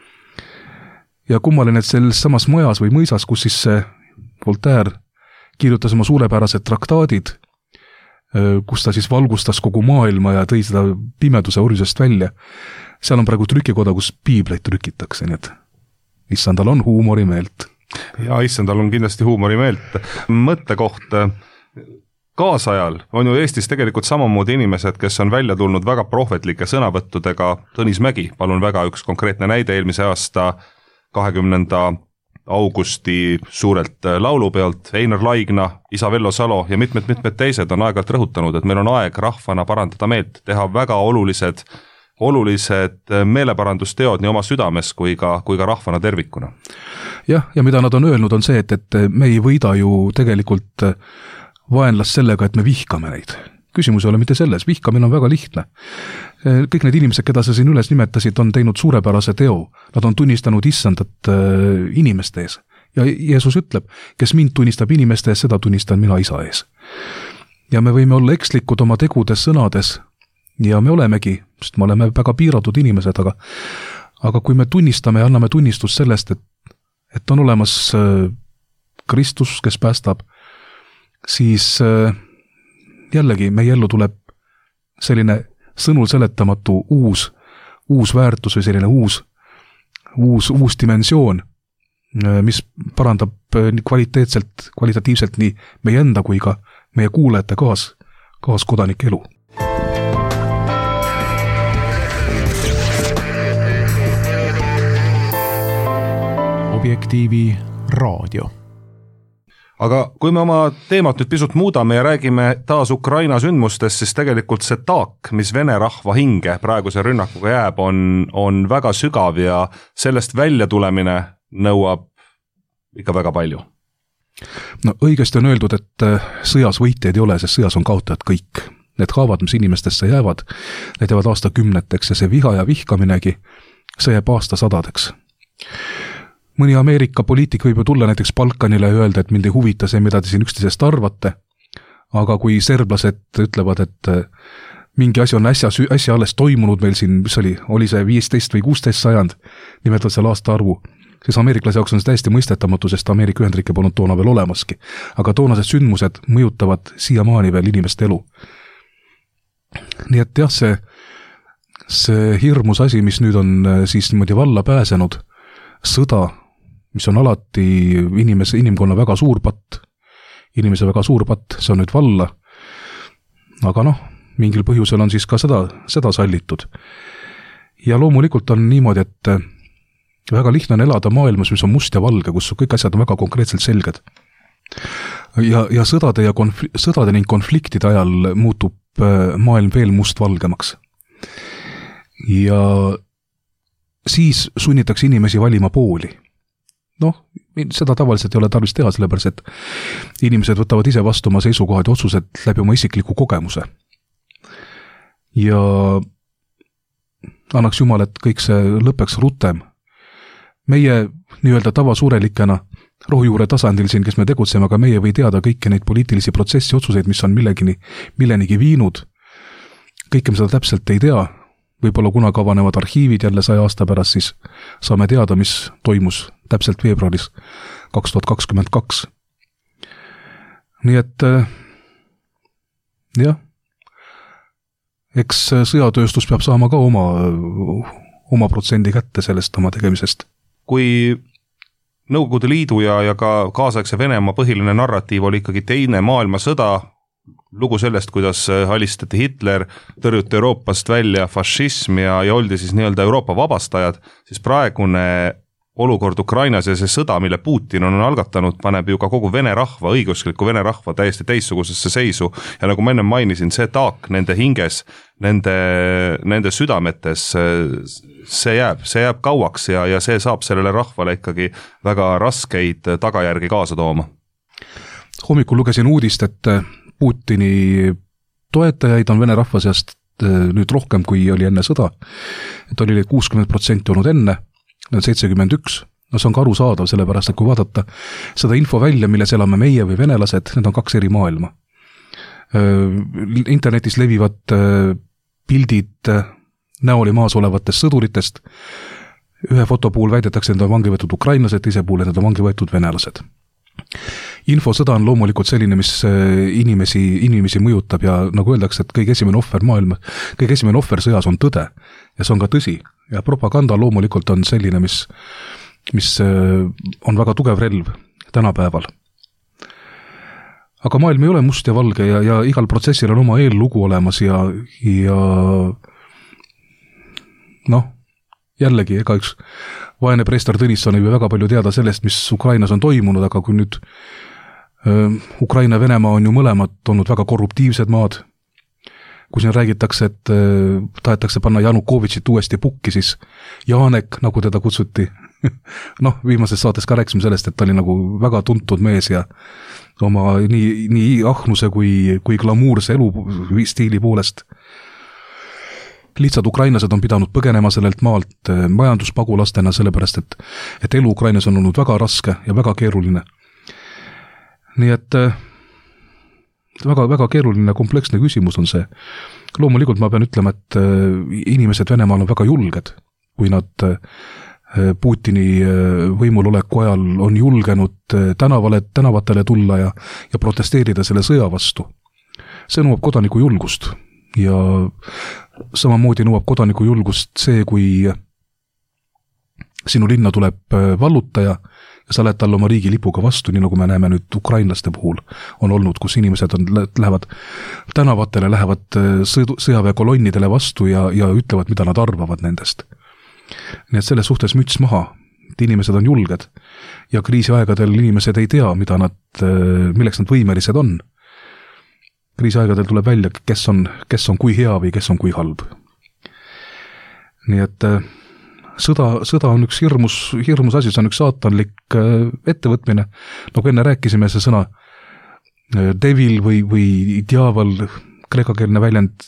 Ja kummaline, et selles samas majas või mõisas, kus siis Voltaire kirjutas oma suurepärased traktaadid, kus ta siis valgustas kogu maailma ja tõi seda pimeduse orjusest välja, seal on praegu trükikoda, kus piibleid trükitakse, nii et issandal on huumorimeelt. Ja issandal on kindlasti huumorimeelt. Mõttekoht kaasajal on ju Eestis tegelikult samamoodi inimesed, kes on välja tulnud väga prohvetlike sõnavõttudega. Tõnis Mägi, palun väga üks konkreetne näide eelmise aasta 20. augusti suurelt laulupealt, Einar Laigna, Isa Vello Salo ja mitmed teised on aegalt rõhutanud, et meil on aeg rahvana parandada meelt, teha väga olulised meeleparandusteod nii oma südames kui ka rahvana tervikuna. Ja mida nad on öelnud on see, et me ei võida ju tegelikult vaenlast sellega, et me vihkame neid. Küsimus ei ole mitte selles, vihkamine on väga lihtne. Kõik need inimesed, keda sa siin üles nimetasid, on teinud suurepärase teo. Nad on tunnistanud issandat inimeste ees. Ja Jeesus ütleb, kes mind tunnistab inimeste ees, seda tunnistan mina isa ees. Ja me võime olla ekslikud oma tegudes, sõnades, ja me olemegi, sest me oleme väga piiratud inimesed, aga kui me tunnistame ja anname tunnistust sellest, et on olemas Kristus, kes päästab, siis jällegi meie ellu tuleb selline sõnul seletamatu uus väärtus või selline uus dimensioon, mis parandab nii kvalitatiivselt nii meie enda kui ka meie kuulajate kaaskodanike elu. Objektiivi raadio. Aga kui me oma teemat nüüd pisut muudame ja räägime taas Ukraina sündmustest, siis tegelikult see taak, mis vene rahva hinge praeguse rünnakuga jääb, on väga sügav ja sellest välja tulemine nõuab ikka väga palju. No õigesti on öeldud, et sõjas võitjaid ei ole, sest sõjas on kaotajad kõik. Need haavad, mis inimestesse jäävad, need jäävad aastakümneteks ja see viha ja vihkaminegi, see jääb aastasadadeks. Mõni Ameerika poliitik võib ju tulla näiteks Balkanile ja öelda, et mind ei huvita see, mida te siin üksteisest arvate, aga kui serblased ütlevad, et mingi asi on äsja alles toimunud meil siin, mis oli see 15 või 16 sajand, nimetavad seal aastaarvu, siis ameeriklase jaoks on see täiesti mõistetamatu, sest Ameerika Ühendriike polnud toona veel olemaski. Aga toonased sündmused mõjutavad siiamaani veel inimeste elu. Nii et jah, see hirmus asi, mis nüüd on siis niimoodi valla pääsenud, sõda, mis on alati inimkonna väga suur patt, inimese väga suur patt, see on nüüd valla, aga mingil põhjusel on siis ka seda sallitud. Ja loomulikult on niimoodi, et väga lihtne on elada maailmas, mis on must ja valge, kus kõik asjad on väga konkreetselt selged. Ja sõdade ning konfliktide ajal muutub maailm veel mustvalgemaks. Ja siis sunnitakse inimesi valima pooli. Seda tavaliselt ei ole tarvis teha, sellepärast, et inimesed võtavad ise vastu oma seisukohad ja otsused läbi oma isikliku kogemuse. Ja annaks Jumal, et kõik see lõpeks rutem. Meie nii-öelda tavasuurelikena rohujuure tasandil siin, kes me tegutseme, aga meie või teada kõiki neid poliitilisi protsessi otsuseid, mis on millenigi viinud. Kõike me seda täpselt ei tea. Võib-olla kuna avanevad arhiivid jälle 100 aasta pärast, siis saame teada, mis toimus täpselt veebruaris 2022. Nii et jah, eks sõjatööstus peab saama ka oma protsendi kätte sellest oma tegemisest. Kui Nõukogude Liidu ja ka kaasaegse Venemaa põhiline narratiiv oli ikkagi teine maailmasõda, lugu sellest, kuidas alistati Hitler, tõrjuti Euroopast välja fašism ja oldi siis nii-öelda Euroopa vabastajad, siis praegune olukord Ukrainas ja see sõda, mille Putin on algatanud, paneb ju ka kogu vene rahva, õigeuskliku vene rahva täiesti teistsugusesse seisu ja nagu ma enne mainisin, see taak nende hinges, nende südametes, see jääb kauaks ja see saab sellele rahvale ikkagi väga raskeid tagajärgi kaasa tooma. Hommikul lugesin uudist, et Putini toetajaid on vene rahva seast nüüd rohkem, kui oli enne sõda. Et oli 60% olnud enne, 71. See on ka arusaadav, sellepärast, et kui vaadata seda info välja, milles elame meie või venelased, need on 2 eri maailma. Internetis levivad pildid näoli maas olevatest sõduritest. Ühe foto puhul väidetakse, et need on vangi võetud ukrainlased, teise puhul, et need on vangi võetud venelased. Infosõda on loomulikult selline, mis inimesi mõjutab ja nagu öeldakse, et kõige esimene ohver sõjas on tõde ja see on ka tõsi ja propaganda loomulikult on selline, mis on väga tugev relv tänapäeval. Aga maailm ei ole must ja valge ja igal protsessil on oma eellugu olemas ja jällegi, ega üks vaene preester Tõnisson ei või väga palju teada sellest, mis Ukrainas on toimunud, aga kui nüüd Ukraina ja Venemaa on ju mõlemad olnud väga korruptiivsed maad, kui siin räägitakse, et tahetakse panna Janukovitšit uuesti pukki, siis Janek, nagu teda kutsuti, viimases saates ka rääkisime sellest, et ta oli nagu väga tuntud mees ja oma nii ahnuse kui glamuurse elustiili poolest. Lihtsalt ukrainlased on pidanud põgenema sellelt maalt majanduspagulastena, sellepärast et elu Ukrainas on olnud väga raske ja väga keeruline. Nii et väga, väga keeruline kompleksne küsimus on see. Loomulikult ma pean ütlema, et inimesed Venemaal on väga julged, kui nad Putini võimuloleku ajal on julgenud tänavatele tulla ja protesteerida selle sõja vastu. see nõuab kodaniku julgust ja samamoodi nõuab kodaniku julgust see, kui sinu linna tuleb vallutaja ja sa lähed talle oma riigilipuga vastu, nii nagu me näeme nüüd ukrainlaste puhul on olnud, kus inimesed lähevad tänavatele, lähevad sõjaväekolonnidele vastu ja ütlevad, mida nad arvavad nendest. Nii et selles suhtes müts maha, et inimesed on julged ja kriisiaegadel inimesed ei tea, milleks nad võimelised on. Kriisiaegadel tuleb välja, kes on kui hea või kes on kui halb. Nii et sõda on üks hirmus asi, see on üks saatanlik ettevõtmine. Nagu enne rääkisime, see sõna devil või diaval, kreekakeelne väljend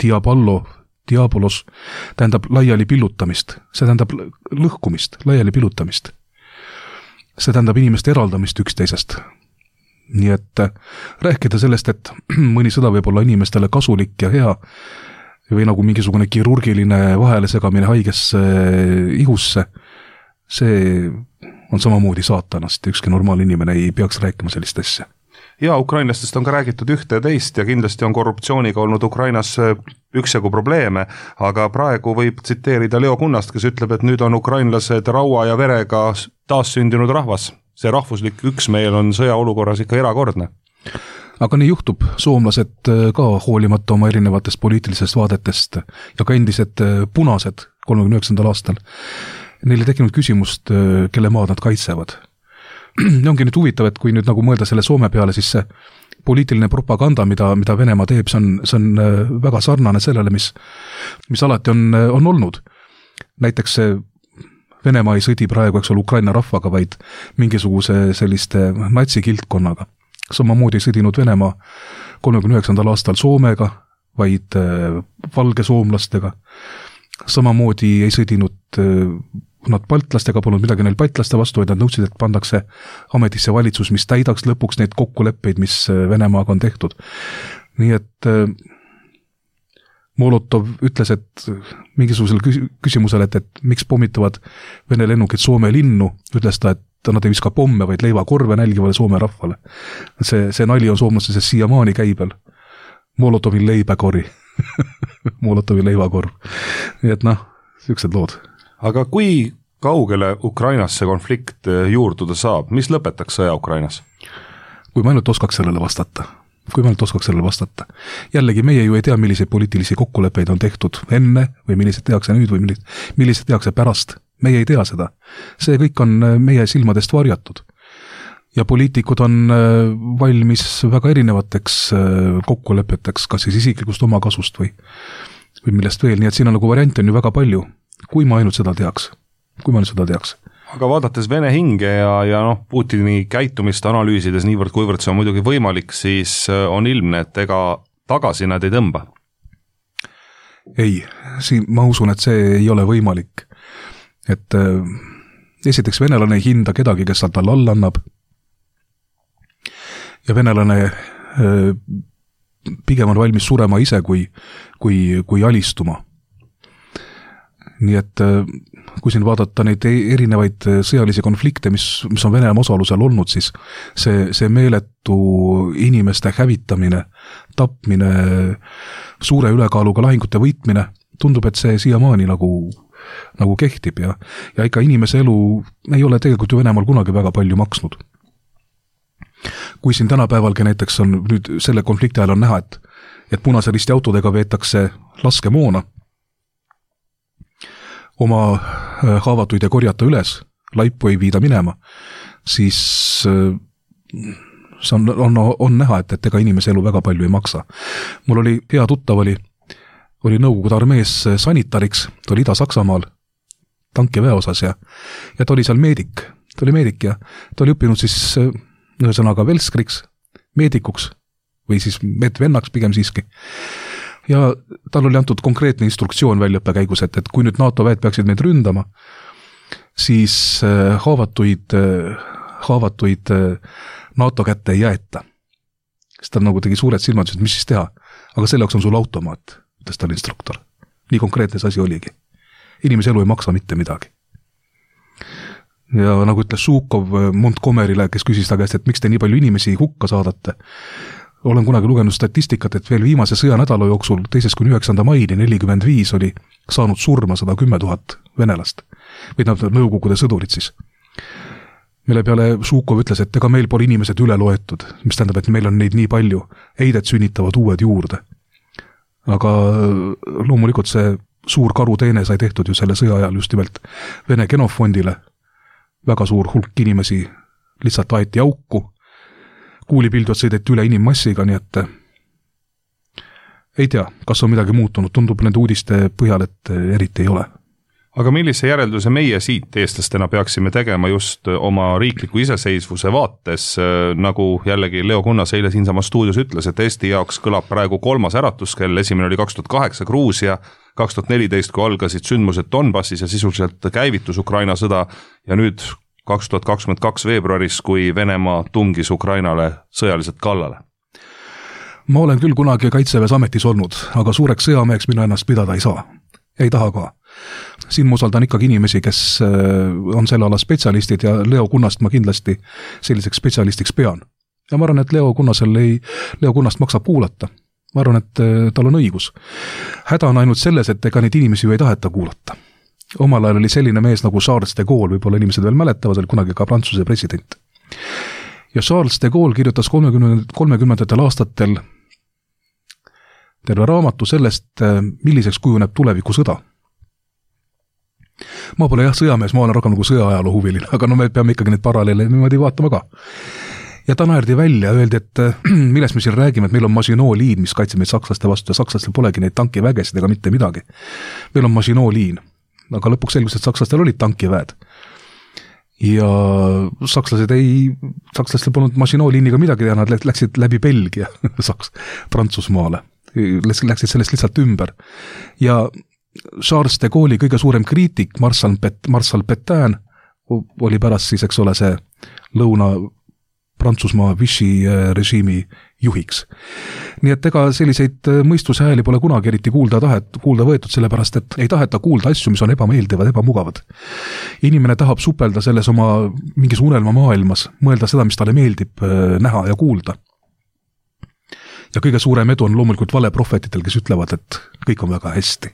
diabolos, tähendab laiali pillutamist. See tähendab lõhkumist, laiali pillutamist. See tähendab inimeste eraldamist üksteisest. Nii et rääkida sellest, et mõni sõda võib olla inimestele kasulik ja hea, või nagu mingisugune kirurgiline vahele segamine haigesse ihusse, see on samamoodi saatanast ja ükski normaalne inimene ei peaks rääkima sellist asja. Ja ukrainlastest on ka räägitud ühte ja teist ja kindlasti on korruptsiooniga olnud Ukrainas üksjagu probleeme, aga praegu võib tsiteerida Leo Kunnast, kes ütleb, et nüüd on ukrainlased raua ja verega taassündinud rahvas. See rahvuslik üksmeel on sõjaolukorras ikka erakordne. Aga nii juhtub, soomlased ka hoolimata oma erinevatest poliitilisest vaadetest ja ka endised punased 39. aastal. Neil ei tekkinud küsimust, kelle maad nad kaitsevad. Ongi nüüd huvitav, et kui nüüd nagu mõelda selle Soome peale, siis see poliitiline propaganda, mida Venemaa teeb, see on väga sarnane sellele, mis alati on olnud. Näiteks Venemaa ei sõdi praegu, eks ole, Ukraina rahvaga, vaid mingisuguse selliste natsikiltkonnaga. Samamoodi ei sõdinud Venemaa 39. aastal Soomega, vaid valge soomlastega. Samamoodi ei sõdinud nad baltlastega, polnud midagi neil baltlaste vastu, vaid nad nõudsid, et pandakse ametisse valitsus, mis täidaks lõpuks neid kokkuleppeid, mis Venemaaga on tehtud. Nii et Molotov ütles, et mingisugusel küsimusel, et miks pommitavad Vene lennukid Soome linnu, ütles ta, et nad ei viska pomme, vaid leivakorve nälgivale Soome rahvale. See nali on soomlaste siiamaani käibel. Molotovil leipäkori. Molotovil leivakorv. Nii et sellised lood. Aga kui kaugele Ukrainasse konflikt juurduda saab? Mis lõpetaks sõja Ukrainas? Kui ma ainult oskaks sellele vastata. Jällegi meie ju ei tea, milliseid poliitilisi kokkuleppeid on tehtud enne või millised tehakse nüüd või millised tehakse pärast. Meie ei tea seda. See kõik on meie silmadest varjatud. Ja poliitikud on valmis väga erinevateks kokkulepeteks, kas siis isiklikust omakasust või millest veel. Nii et siin on nagu variante on ju väga palju, kui ma ainult seda teaks. Aga vaadates Vene hinge ja Putini käitumist analüüsides niivõrd, kuivõrd see on muidugi võimalik, siis on ilmne, et ega tagasi nad ei tõmba. Ei, siin ma usun, et see ei ole võimalik. Et esiteks venelane ei hinda kedagi, kes tal all annab. Ja venelane pigem on valmis surema ise kui alistuma. Nii et kui siin vaadata neid erinevaid sõjalisi konflikte, mis on Venemaa osalusel olnud, siis see meeletu inimeste hävitamine, tapmine, suure ülekaaluga lahingute võitmine, tundub, et see siiamaani nagu kehtib ja ikka inimese elu ei ole tegelikult ju Venemaal kunagi väga palju maksnud. Kui siin tänapäevalgi näiteks on nüüd selle konflikti ajal on näha, et Punase Risti autodega veetakse laskemoona, oma haavatuid ja korjata üles, laipu ei viida minema, siis on näha, et ega inimese elu väga palju ei maksa. Mul oli hea tuttav oli Nõukogude armees sanitariks, ta oli Ida-Saksamaal tankiväeosas ja ta oli seal meedik. Ta oli meedik ja ta oli õppinud siis ühesõnaga velskriks, meedikuks või siis medvennaks pigem siiski. Ja tal oli antud konkreetne instruktsioon väljaõppe käigus, et kui nüüd NATO väed peaksid meid ründama, siis haavatuid NATO kätte ei jäeta. Siis ta nagu tegi suured silmad, et mis siis teha? Aga selle jaoks on sul automaat, ütles tal instruktor. Nii konkreetne see asi oligi. Inimese elu ei maksa mitte midagi. Ja nagu ütles Suukov Montgomery'le, kes küsis ta käest, et miks te nii palju inimesi hukka saadate, olen kunagi lugenud statistikat, et veel viimase sõjanädala jooksul 2.–9. maini 45 oli saanud surma 110 000 venelast. Või nad nõukogude sõdurid siis. Mille peale Žukov ütles, et ega meil pole inimesed üle loetud, mis tähendab, et meil on neid nii palju, heidet sünnitavad uued juurde. Aga loomulikult see suur karuteene sai tehtud ju selle sõja ajal just nimelt Vene genofondile. Väga suur hulk inimesi lihtsalt aeti auku, kuulipildud sõideti üle inimmassiga, nii et ei tea, kas on midagi muutunud, tundub nende uudiste põhjal, et eriti ei ole. Aga millise järelduse meie siit eestlastena peaksime tegema just oma riikliku iseseisvuse vaates, nagu jällegi Leo Kunnas eile siinsamas stuudios ütles, et Eesti jaoks kõlab praegu 3. äratuskell, esimene oli 2008 Gruusia, 2014, kui algasid sündmused Donbassis ja sisuliselt käivitus Ukraina sõda ja nüüd 2022 veebruaris, kui Venemaa tungis Ukrainale sõjaliselt kallale. Ma olen küll kunagi Kaitseväes ametis olnud, aga suureks sõjameheks mina ennast pidada ei saa. Ei taha ka. Siin ma usaldan ikkagi inimesi, kes on selle ala spetsialistid ja Leo Kunnast ma kindlasti selliseks spetsialistiks pean. Ja ma arvan, et Leo Kunnast maksab kuulata. Ma arvan, et tal on õigus. Häda on ainult selles, et ega neid inimesi ju ei taheta kuulata. Omal ajal oli selline mees nagu Charles de Gaulle, võib-olla inimesed veel mäletavad, oli kunagi ka Prantsuse president. Ja Charles de Gaulle kirjutas 30. aastatel terve raamatu sellest, milliseks kujuneb tuleviku sõda. Ma pole jah sõjamees, ma olen rohkem nagu sõjaajaloo huviline, aga no me peame ikkagi neid paralleele niimoodi vaatama ka. Ja ta naerdi välja, öeldi, et millest me siin räägime, et meil on Maginot-liin, mis kaitseb meid sakslaste vastu ja sakslastel polegi neid tankivägesid ega mitte midagi. Meil on Maginot-liin. Aga lõpuks selgus, et sakslastel olid tankiväed. Ja sakslastel polnud Maginot-liiniga midagi teha, nad läksid läbi Belgia, Prantsusmaale. Läksid sellest lihtsalt ümber. Ja Charles de Gaulle'i kõige suurem kriitik, Marshal Pétain, oli pärast siis, eks ole, see Lõuna-Prantsusmaa Vichy režiimi juhiks. Nii et ega selliseid mõistushääli pole kunagi eriti kuulda võetud, sellepärast, et ei taheta kuulda asju, mis on ebameeldivad, ebamugavad. Inimene tahab supelda selles oma mingis unelma maailmas, mõelda seda, mis talle meeldib näha ja kuulda. Ja kõige suurem edu on loomulikult valeprohvetitel, kes ütlevad, et kõik on väga hästi.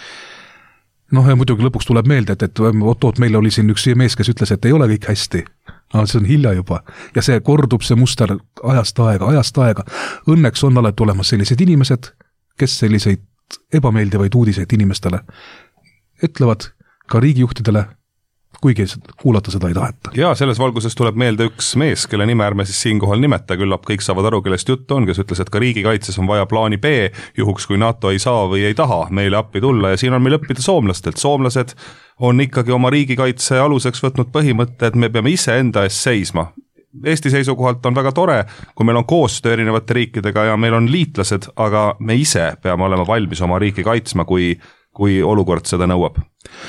Ja muidugi lõpuks tuleb meelde, et meil oli siin üks mees, kes ütles, et ei ole kõik hästi. See on hilja juba. Ja see kordub see muster ajast aega. Õnneks on alati olemas sellised inimesed, kes selliseid ebameeldivaid uudiseid inimestele ütlevad ka riigijuhtidele, kuigi kuulata seda ei taheta. Ja selles valguses tuleb meelde üks mees, kelle nime ärme siis siinkohal nimeta, küllap kõik saavad aru, kellest juttu on, kes ütles, et ka riigikaitses on vaja plaani B, juhuks kui NATO ei saa või ei taha meile appi tulla ja siin on meil õppida soomlastelt. Soomlased on ikkagi oma riigikaitse aluseks võtnud põhimõtte, et me peame ise enda eest seisma. Eesti seisukohalt on väga tore, kui meil on koostöö erinevate riikidega ja meil on liitlased, aga me ise peame olema valmis oma riiki kaitsma, kui olukord seda nõuab.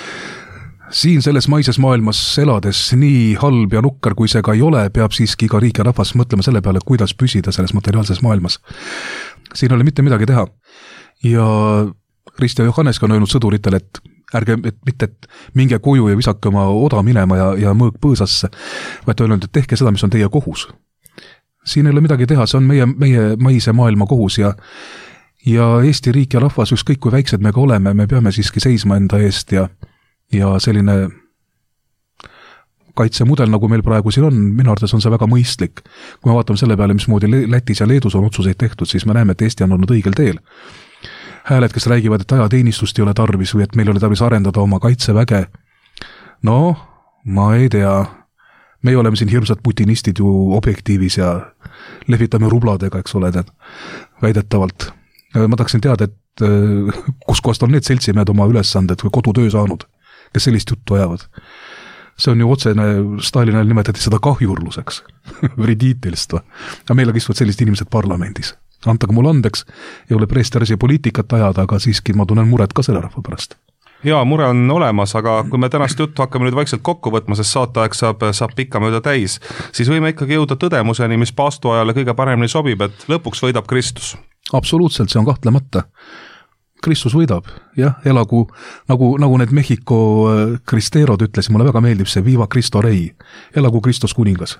Siin selles maises maailmas elades nii halb ja nukker, kui see ka ei ole, peab siiski iga riik ja rahvas mõtlema selle peale, kuidas püsida selles materiaalses maailmas. Siin ei ole mitte midagi teha. Ja Kristjan Johanneski on öelnud sõduritele, et ärge mitte minge koju ja visake oma oda minema ja mõõg põõsasse, vaid öelnud, et tehke seda, mis on teie kohus. Siin ei ole midagi teha, see on meie maise maailma kohus ja Eesti riik ja rahvas, ükskõik kui väiksed me ka oleme, me peame siiski seisma enda eest ja selline kaitsemudel, nagu meil praegu siin on, minu arvates on see väga mõistlik. Kui me vaatame selle peale, mismoodi Lätis ja Leedus on otsuseid tehtud, siis me näeme, et Eesti on olnud õigel teel. Hääled, kes räägivad, et ajateenistust ei ole tarvis või et meil oli tarvis arendada oma kaitseväge. Ma ei tea. Me oleme siin hirmsad putinistid ju objektiivis ja lehvitame rubladega, eks ole, väidetavalt. Ma tahaksin teada, et kus kohast on need seltsimehed oma ülesanded või kodutöö saanud, kes sellist juttu ajavad. See on ju otsene, Stalinil nimetati seda kahjurluseks, vriditelstva. Ja meil istuvad sellised inimesed parlamendis. Antaga mul andeks, ei ole preesterasi poliitikat ajada, aga siiski ma tunnen muret ka selle rahva pärast. Jaa, mure on olemas, aga kui me tänast juttu hakkame nüüd vaikselt kokku võtma, sest saateaeg saab pikka mööda täis, siis võime ikkagi jõuda tõdemuseni, mis paastuajale kõige paremini sobib, et lõpuks võidab Kristus. Absoluutselt, see on kahtlemata. Kristus võidab, jah, elagu, nagu need Mehhiko kristeerod ütlesid, mulle väga meeldib see Viva Cristo Rei, elagu Kristus kuningas.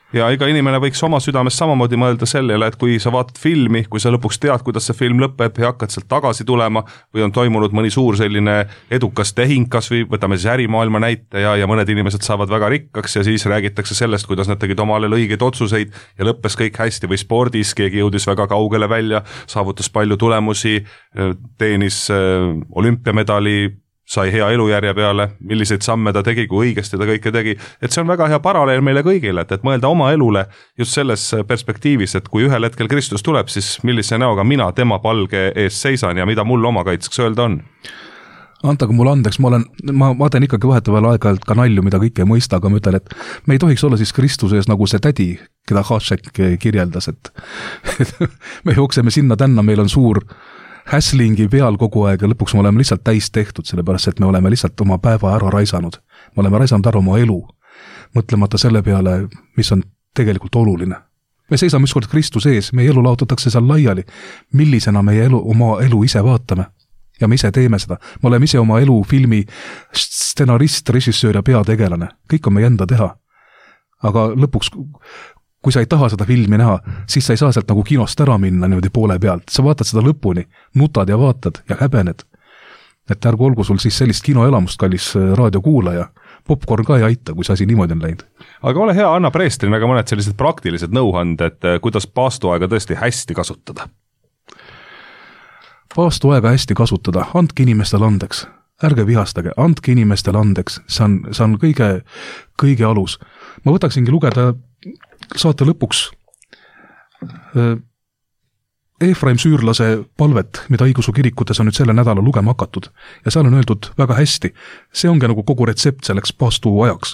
Ja iga inimene võiks oma südames samamoodi mõelda sellele, et kui sa vaatad filmi, kui sa lõpuks tead, kuidas see film lõpeb ja hakkad sealt tagasi tulema või on toimunud mõni suur selline edukas tehing, kas või võtame siis ärimaailma näite ja mõned inimesed saavad väga rikkaks ja siis räägitakse sellest, kuidas nad tegid omale õigeid otsuseid ja lõppes kõik hästi või spordis, keegi jõudis väga kaugele välja, saavutas palju tulemusi, teenis olümpiamedali, sai hea elujärje peale, milliseid samme ta tegi, kui õigesti ta kõike tegi, et see on väga hea paralleel meile kõigile, et mõelda oma elule just selles perspektiivis, et kui ühel hetkel Kristus tuleb, siis millise näoga mina tema palge ees seisan ja mida mul oma kaitseks öelda on? Antagu mulle andeks, ma teen ikkagi vahetavalt aeg-ajalt ka nalju, mida kõik ei mõista, aga ma ütlen, et me ei tohiks olla siis Kristuse ees nagu see tädi, keda Hašek kirjeldas, et me jookseme sinna-tänna, meil on suur häslingi peal kogu aeg ja lõpuks me oleme lihtsalt täis tehtud, sellepärast et me oleme lihtsalt oma päeva ära raisanud. Me oleme raisanud ära oma elu, mõtlemata selle peale, mis on tegelikult oluline. Me seisame ükskord Kristuse ees, meie elu laotatakse seal laiali, millisena meie oma elu ise vaatame ja me ise teeme seda. Me oleme ise oma elu filmi stsenarist, režissöör ja peategelane, kõik on meie enda teha. Aga lõpuks kui sa ei taha seda filmi näha, siis sa ei saa sealt nagu kinost ära minna niimoodi poole pealt. Sa vaatad seda lõpuni, nutad ja vaatad ja häbened. Et ärgu olgu sul siis sellist kinoelamust, kallis raadiokuulaja. Popcorn ka ei aita, kui see asi niimoodi on läinud. Aga ole hea, anna preestrina ka mõned sellised praktilised nõuhand, et kuidas paastuaega tõesti hästi kasutada. Paastuaega hästi kasutada, andke inimestele andeks. Ärge vihastage, andke inimestele andeks. See on kõige alus. Ma võtaksingi lugeda saate lõpuks Efraim Süürlase palvet, mida õigusu kirikutes on nüüd selle nädala lugema hakatud. Ja seal on öeldud väga hästi. See ongi nagu kogu retsept selleks paastu ajaks.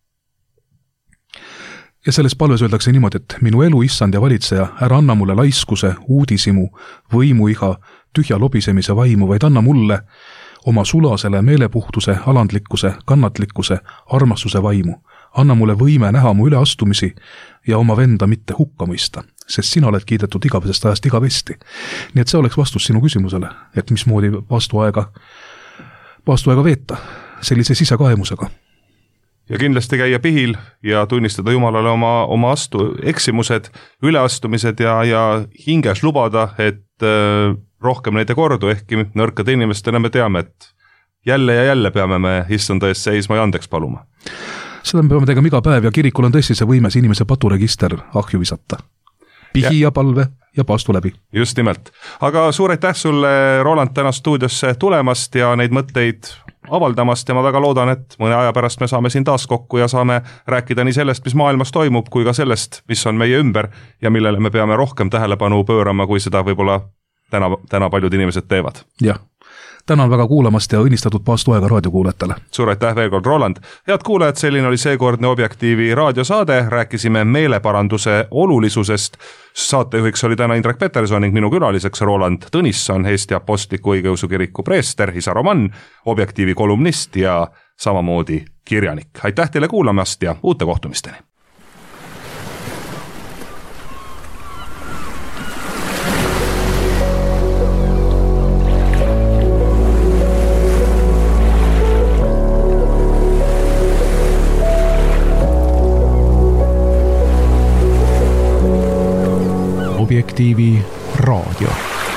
Ja selles palves öeldakse niimoodi, et minu elu issand ja valitseja, ära anna mulle laiskuse, uudisimu, võimuiha, tühja lobisemise vaimu, vaid anna mulle oma sulasele meelepuhtuse, alandlikkuse, kannatlikkuse, armastuse vaimu. Anna mulle võime näha mu üleastumisi ja oma venda mitte hukka mõista, sest sina oled kiidetud igavesest ajast igavesti. Nii et see oleks vastus sinu küsimusele, et mismoodi paastuaega veeta sellise sisekaemusega. Ja kindlasti käia pihil ja tunnistada Jumalale oma eksimused, üleastumised ja hinges lubada, et rohkem neid ei kordu, ehkki nõrkade inimestena me teame, et jälle ja jälle peame me issanda ees seisma ja andeks paluma. Seda me peame tegema iga päev ja kirikul on tõesti see võimes inimese paturegister ahju visata. Pihi ja palve ja paastu läbi. Just nimelt. Aga suur aitäh sulle, Roland, täna stuudiosse tulemast ja neid mõtteid avaldamast ja ma väga loodan, et mõne aja pärast me saame siin taas kokku ja saame rääkida nii sellest, mis maailmas toimub, kui ka sellest, mis on meie ümber ja millele me peame rohkem tähelepanu pöörama, kui seda võib-olla täna paljud inimesed teevad. Jah. Tänan väga kuulamast ja õnnistatud paastuaega raadiokuulajatele. Suur aitäh veel kord, Roland. Head kuulajad, selline oli seekordne Objektiivi raadiosaade. Rääkisime meeleparanduse olulisusest. Saatejuhiks oli täna Indrek Peterson ning minu külaliseks Roland Tõnisson, Eesti Apostliku Õigeusu Kiriku preester, isa Roman, Objektiivi kolumnist ja samamoodi kirjanik. Aitäh teile kuulamast ja uute kohtumisteni. Objektiivi raadio.